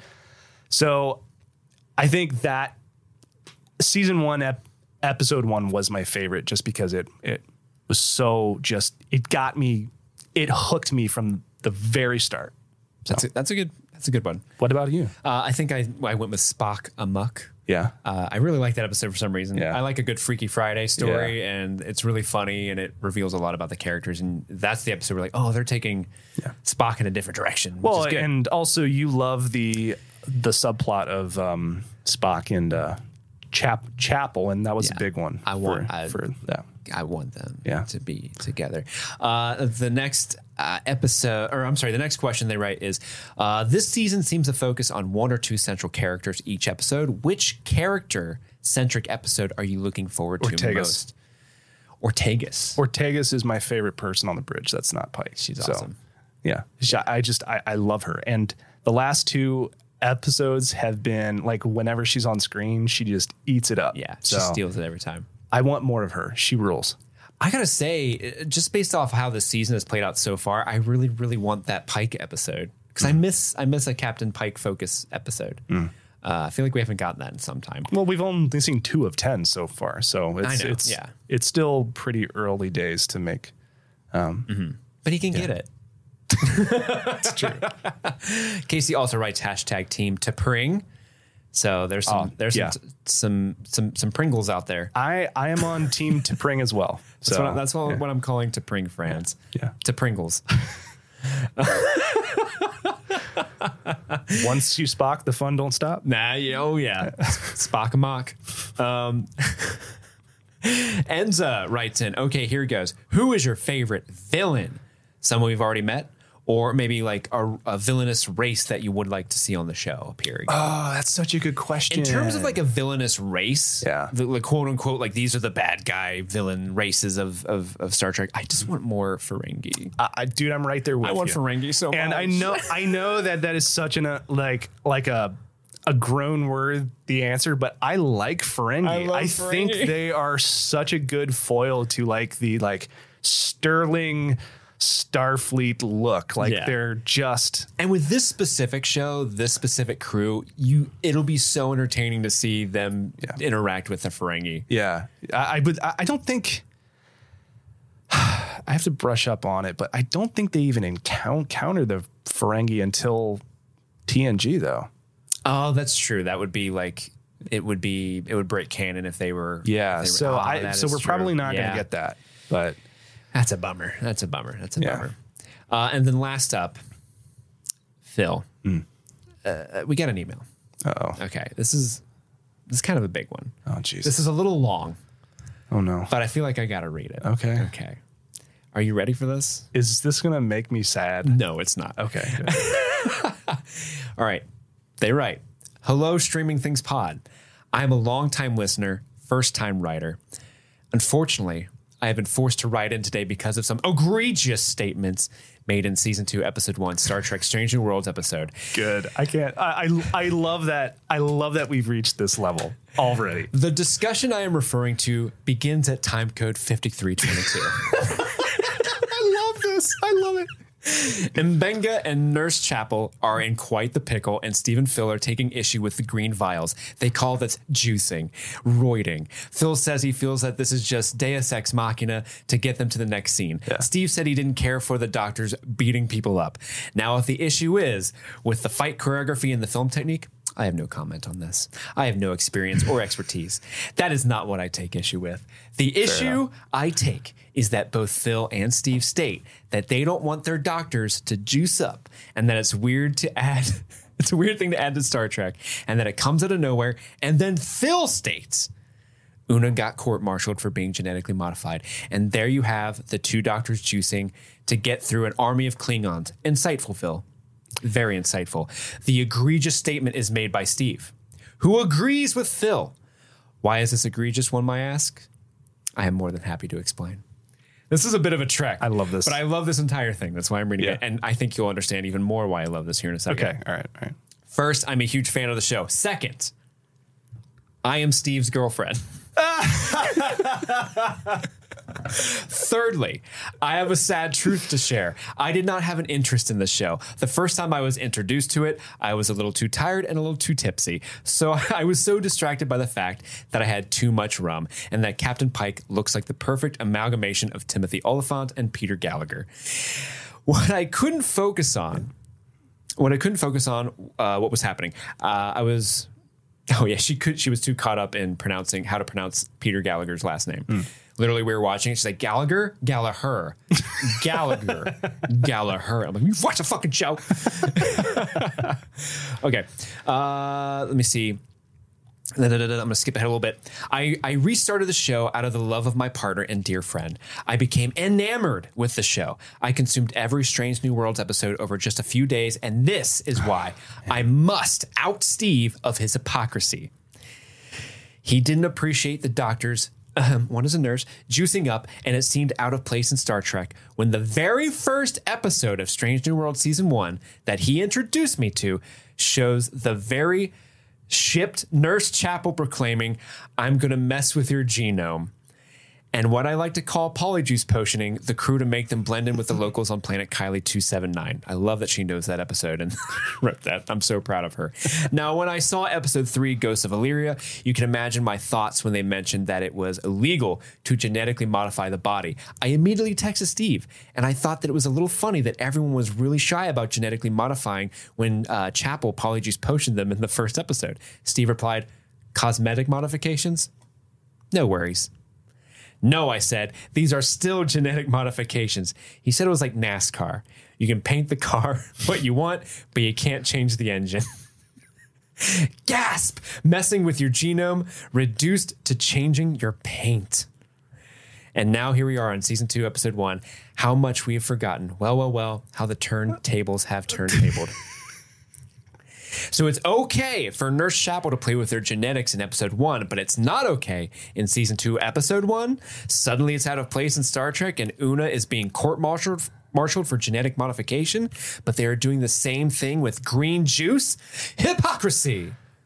So I think that season one, ep- episode one was my favorite, just because it it was so just, it got me, it hooked me from the very start. So. That's a, that's a good that's a good one. What about you? Uh, I think I I went with Spock Amok. Yeah. Uh, I really like that episode for some reason. Yeah. I like a good Freaky Friday story, yeah. and it's really funny, and it reveals a lot about the characters. And that's the episode we're like, oh, they're taking yeah. Spock in a different direction. Which well, is good. And also you love the the subplot of um, Spock and uh, Chap- Chapel, and that was yeah. a big one. I want for, I, for that. I want them yeah. to be together. Uh, the next uh, episode, or I'm sorry, the next question they write is, uh, this season seems to focus on one or two central characters each episode. Which character-centric episode are you looking forward to Ortegas. most? Ortegas. Ortegas is my favorite person on the bridge. That's not Pike. She's so, awesome. Yeah. She, I just, I, I love her. And the last two episodes have been like, whenever she's on screen, she just eats it up. Yeah, so, she steals it every time. I want more of her. She rules. I gotta say, just based off how the season has played out so far, I really, really want that Pike episode, because mm. I miss, I miss a Captain Pike focus episode. Mm. Uh, I feel like we haven't gotten that in some time. Well, we've only seen two of ten so far, so it's I know, it's yeah. it's still pretty early days to make. Um, mm-hmm. But he can yeah. get it. That's true. Casey also writes hashtag Team T'Pring. So there's some oh, there's yeah. some, some some some Pringles out there. I, I am on Team T'Pring as well. That's, so, what, I, that's what, yeah. what I'm calling T'Pring fans. Yeah. T'Pringles. Once you Spock, the fun don't stop. Nah, yeah, oh yeah. Spock amok. Um, Enza writes in, okay, here it goes. Who is your favorite villain? Someone we've already met? Or maybe like a, a villainous race that you would like to see on the show appearing. Oh, that's such a good question. In terms of like a villainous race, yeah, the, like quote unquote, like these are the bad guy villain races of of, of Star Trek. I just want more Ferengi. Uh, I, dude, I'm right there with you. I want you. Ferengi so much. And I know, I know that that is such an uh, like like a a grown word, the answer, but I like Ferengi. I I, love think Ferengi. they are such a good foil to like the like sterling Starfleet look. Like Yeah. they're just And with this specific show, this specific crew, you it'll be so entertaining to see them Yeah. interact with the Ferengi. yeah. I, I would. I I don't think. I have to brush up on it, but I don't think they even encounter the Ferengi until T N G though. Oh, that's true. That would be like it would be it would break canon if they were. Yeah. if they were- so oh, I. that So is we're true. probably not going Yeah. to get that. But That's a bummer. That's a bummer. That's a Yeah. bummer. Uh, and then last up, Phil. Mm. Uh, we got an email. oh. Okay, this is this is kind of a big one. Oh jeez. This is a little long, Oh no. but I feel like I got to read it. Okay. Okay. Are you ready for this? Is this going to make me sad? No, it's not. Okay. All right. They write, "Hello, Streaming Things Pod. I am a longtime listener, first time writer. Unfortunately, I have been forced to write in today because of some egregious statements made in season two, episode one, Star Trek Strange New Worlds episode. Good. I can't. I, I I love that. I love that we've reached this level already. The discussion I am referring to begins at time code fifty-three twenty-two. I love this. I love it. Mbenga and Nurse Chapel are in quite the pickle, and Steve and Phil are taking issue with the green vials. They call this juicing, roiding. Phil says he feels that this is just deus ex machina to get them to the next scene. Yeah. Steve said he didn't care for the doctors beating people up. Now, if the issue is with the fight choreography and the film technique, I have no comment on this. I have no experience or expertise. That is not what I take issue with. The issue I take is that both Phil and Steve state that they don't want their doctors to juice up, and that it's weird to add, it's a weird thing to add to Star Trek, and that it comes out of nowhere. And then Phil states, Una got court-martialed for being genetically modified. And there you have the two doctors juicing to get through an army of Klingons. Insightful, Phil. Very insightful. The egregious statement is made by Steve, who agrees with Phil. Why is this egregious, one might ask? I am more than happy to explain. This is a bit of a trek. I love this. But I love this entire thing. That's why I'm reading Yeah. it. And I think you'll understand even more why I love this here in a second. Okay. All right. All right. First, I'm a huge fan of the show. Second, I am Steve's girlfriend. Thirdly, I have a sad truth to share. I did not have an interest in the show. The first time I was introduced to it, I was a little too tired and a little too tipsy. So I was so distracted by the fact that I had too much rum and that Captain Pike looks like the perfect amalgamation of Timothy Oliphant and Peter Gallagher. What I couldn't focus on, what I couldn't focus on, uh, what was happening, uh, I was... Oh yeah, she could. She was too caught up in pronouncing how to pronounce Peter Gallagher's last name. Mm. Literally, we were watching it. She's like, Gallagher, Gallagher, Gallagher, Gallagher. I'm like, you watch a fucking show. Okay, uh, let me see. I'm going to skip ahead a little bit. I, I restarted the show out of the love of my partner and dear friend. I became enamored with the show. I consumed every Strange New Worlds episode over just a few days, and this is why I must out Steve of his hypocrisy. He didn't appreciate the doctors, um, one is a nurse, juicing up, and it seemed out of place in Star Trek when the very first episode of Strange New Worlds Season one that he introduced me to shows the very shipped Nurse Chapel proclaiming, I'm going to mess with your genome. And what I like to call polyjuice potioning the crew to make them blend in with the locals on planet Kylie two seventy-nine. I love that she knows that episode and wrote that. I'm so proud of her. Now, when I saw episode three, Ghosts of Illyria, you can imagine my thoughts when they mentioned that it was illegal to genetically modify the body. I immediately texted Steve, and I thought that it was a little funny that everyone was really shy about genetically modifying when uh, Chapel polyjuice potioned them in the first episode. Steve replied, cosmetic modifications? No worries. No, I said, these are still genetic modifications. He said it was like NASCAR. You can paint the car what you want, but you can't change the engine. Gasp! Messing with your genome reduced to changing your paint. And now here we are on season two, episode one. How much we have forgotten. Well, well, well, how the turntables have turntabled. So it's okay for Nurse Chapel to play with their genetics in episode one, but it's not okay in season two, episode one. Suddenly it's out of place in Star Trek, and Una is being court-martialed marshaled for genetic modification, but they are doing the same thing with green juice. Hypocrisy.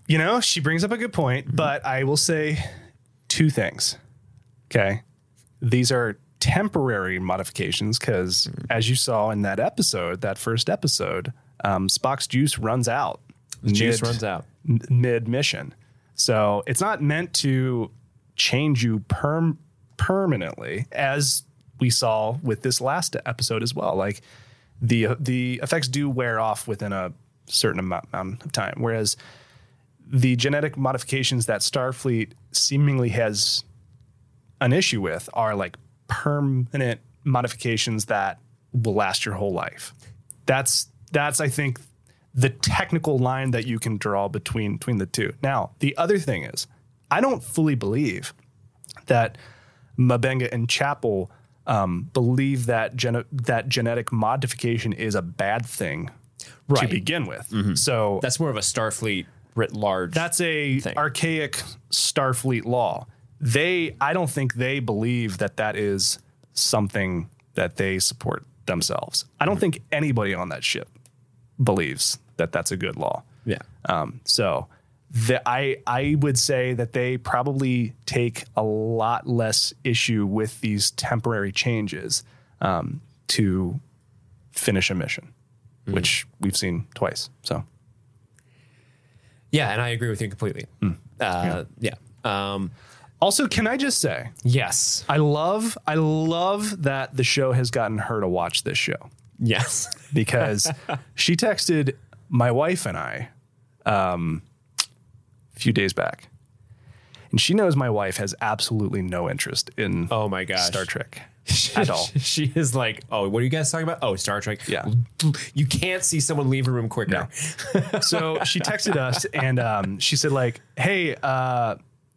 You know, she brings up a good point, mm-hmm. but I will say two things. Okay. These are temporary modifications because, mm-hmm. as you saw in that episode, that first episode, um, Spock's juice runs out. The juice runs out. N- mid-mission. So it's not meant to change you perm- permanently, as we saw with this last episode as well. Like the the effects do wear off within a certain amount of time, whereas the genetic modifications that Starfleet seemingly has an issue with are like permanent modifications that will last your whole life. That's that's I think the technical line that you can draw between between the two. Now, the other thing is, I don't fully believe that M'Benga and Chapel um, believe that gene- that genetic modification is a bad thing right. to begin with. Mm-hmm. So that's more of a Starfleet writ large. That's a thing. archaic Starfleet law. They, I don't think they believe that that is something that they support themselves. I don't mm-hmm. think anybody on that ship believes that that's a good law. Yeah. Um, so the, I I would say that they probably take a lot less issue with these temporary changes um, to finish a mission, mm. which we've seen twice. So. Yeah, and I agree with you completely. Mm. Uh, yeah. yeah. Um, also, can I just say, yes, I love I love that the show has gotten her to watch this show. Yes, because she texted my wife and I um, a few days back, and she knows my wife has absolutely no interest in oh my gosh Star Trek she, at all. She is like, oh, what are you guys talking about? Oh, Star Trek. Yeah, you can't see someone leave a room quicker. No. So she texted us and um, she said like, hey, uh,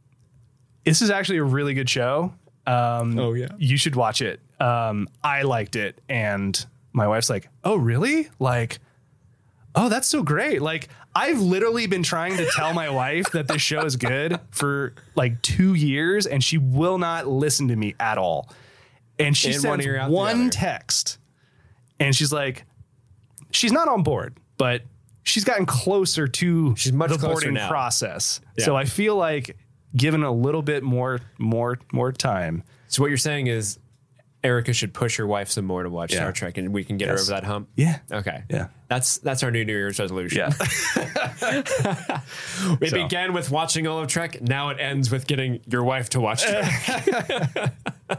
this is actually a really good show. Um, oh yeah, you should watch it. Um, I liked it, and my wife's like, oh, really? Like, oh, that's so great. Like, I've literally been trying to tell my wife that this show is good for like two years, and she will not listen to me at all. And she In sends one, one text, and she's like, she's not on board, but she's gotten closer to she's much the closer boarding now. process. Yeah. So I feel like given a little bit more, more, more time. So what you're saying is Erica should push her wife some more to watch Yeah. Star Trek, and we can get Yes. her over that hump. Yeah. Okay. Yeah. That's that's our new New Year's resolution. Yeah. It So. began with watching all of Trek. Now it ends with getting your wife to watch Trek.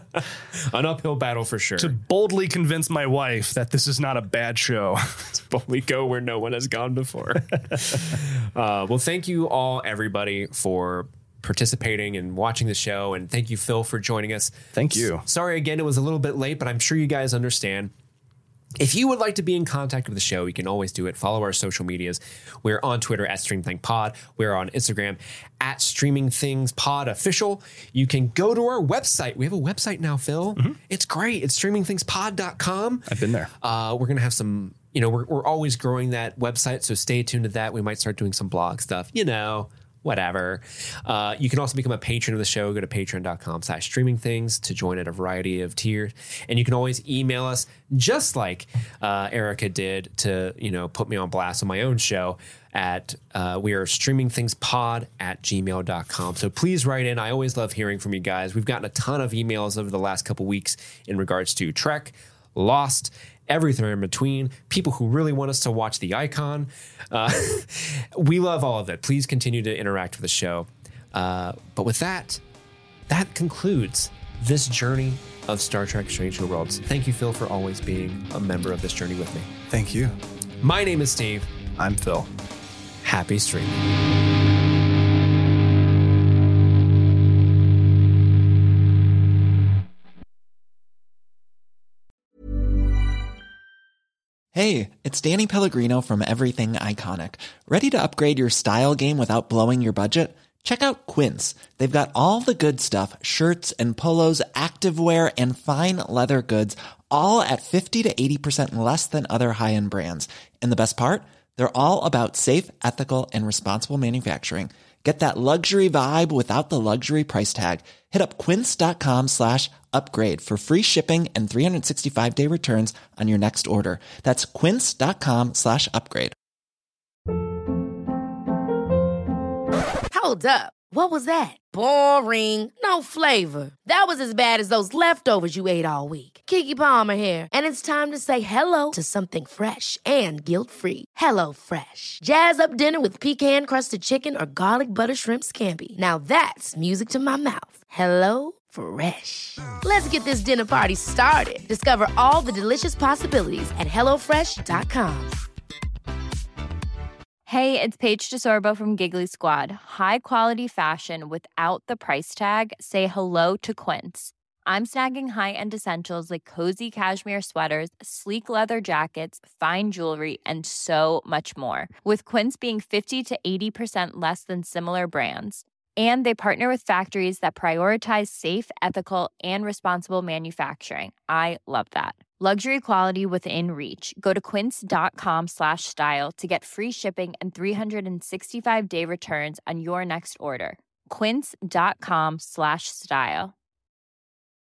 An uphill battle for sure. To boldly convince my wife that this is not a bad show. To boldly go where no one has gone before. uh, well, thank you all, everybody, for participating and watching the show. And thank you, Phil, for joining us. Thank you. S- sorry again, it was a little bit late, but I'm sure you guys understand. If you would like to be in contact with the show, you can always do it. Follow our social medias. We're on Twitter at StreamThinkPod. We're on Instagram at StreamingThingsPod Official. You can go to our website. We have a website now, Phil. Mm-hmm. It's great. It's streaming things pod dot com. I've been there. Uh, we're going to have some, you know, we're, we're always growing that website, so stay tuned to that. We might start doing some blog stuff, you know. Whatever. Uh, you can also become a patron of the show. Go to patreon.com slash streaming things to join at a variety of tiers. And you can always email us just like uh, Erica did to, you know, put me on blast on my own show at uh, we are streamingthingspod at gmail dot com. So please write in. I always love hearing from you guys. We've gotten a ton of emails over the last couple weeks in regards to Trek, Lost, everything in between, people who really want us to watch The Icon. Uh, we love all of it. Please continue to interact with the show. Uh, but with that, that concludes this journey of Star Trek Strange New Worlds. Thank you, Phil, for always being a member of this journey with me. Thank you. My name is Steve. I'm Phil. Happy streaming. Hey, it's Danny Pellegrino from Everything Iconic. Ready to upgrade your style game without blowing your budget? Check out Quince. They've got all the good stuff, shirts and polos, activewear, and fine leather goods, all at fifty to eighty percent less than other high-end brands. And the best part? They're all about safe, ethical, and responsible manufacturing. Get that luxury vibe without the luxury price tag. Hit up quince.com slash upgrade for free shipping and three sixty-five day returns on your next order. That's quince.com slash upgrade. Hold up. What was that? Boring. No flavor. That was as bad as those leftovers you ate all week. Keke Palmer here, and it's time to say hello to something fresh and guilt-free. Hello Fresh. Jazz up dinner with pecan-crusted chicken or garlic butter shrimp scampi. Now that's music to my mouth. Hello Fresh. Let's get this dinner party started. Discover all the delicious possibilities at hello fresh dot com. Hey, it's Paige DeSorbo from Giggly Squad. High quality fashion without the price tag. Say hello to Quince. I'm snagging high-end essentials like cozy cashmere sweaters, sleek leather jackets, fine jewelry, and so much more. With Quince being fifty to eighty percent less than similar brands. And they partner with factories that prioritize safe, ethical, and responsible manufacturing. I love that. Luxury quality within reach. Go to quince.com slash style to get free shipping and three sixty-five day returns on your next order. Quince.com slash style.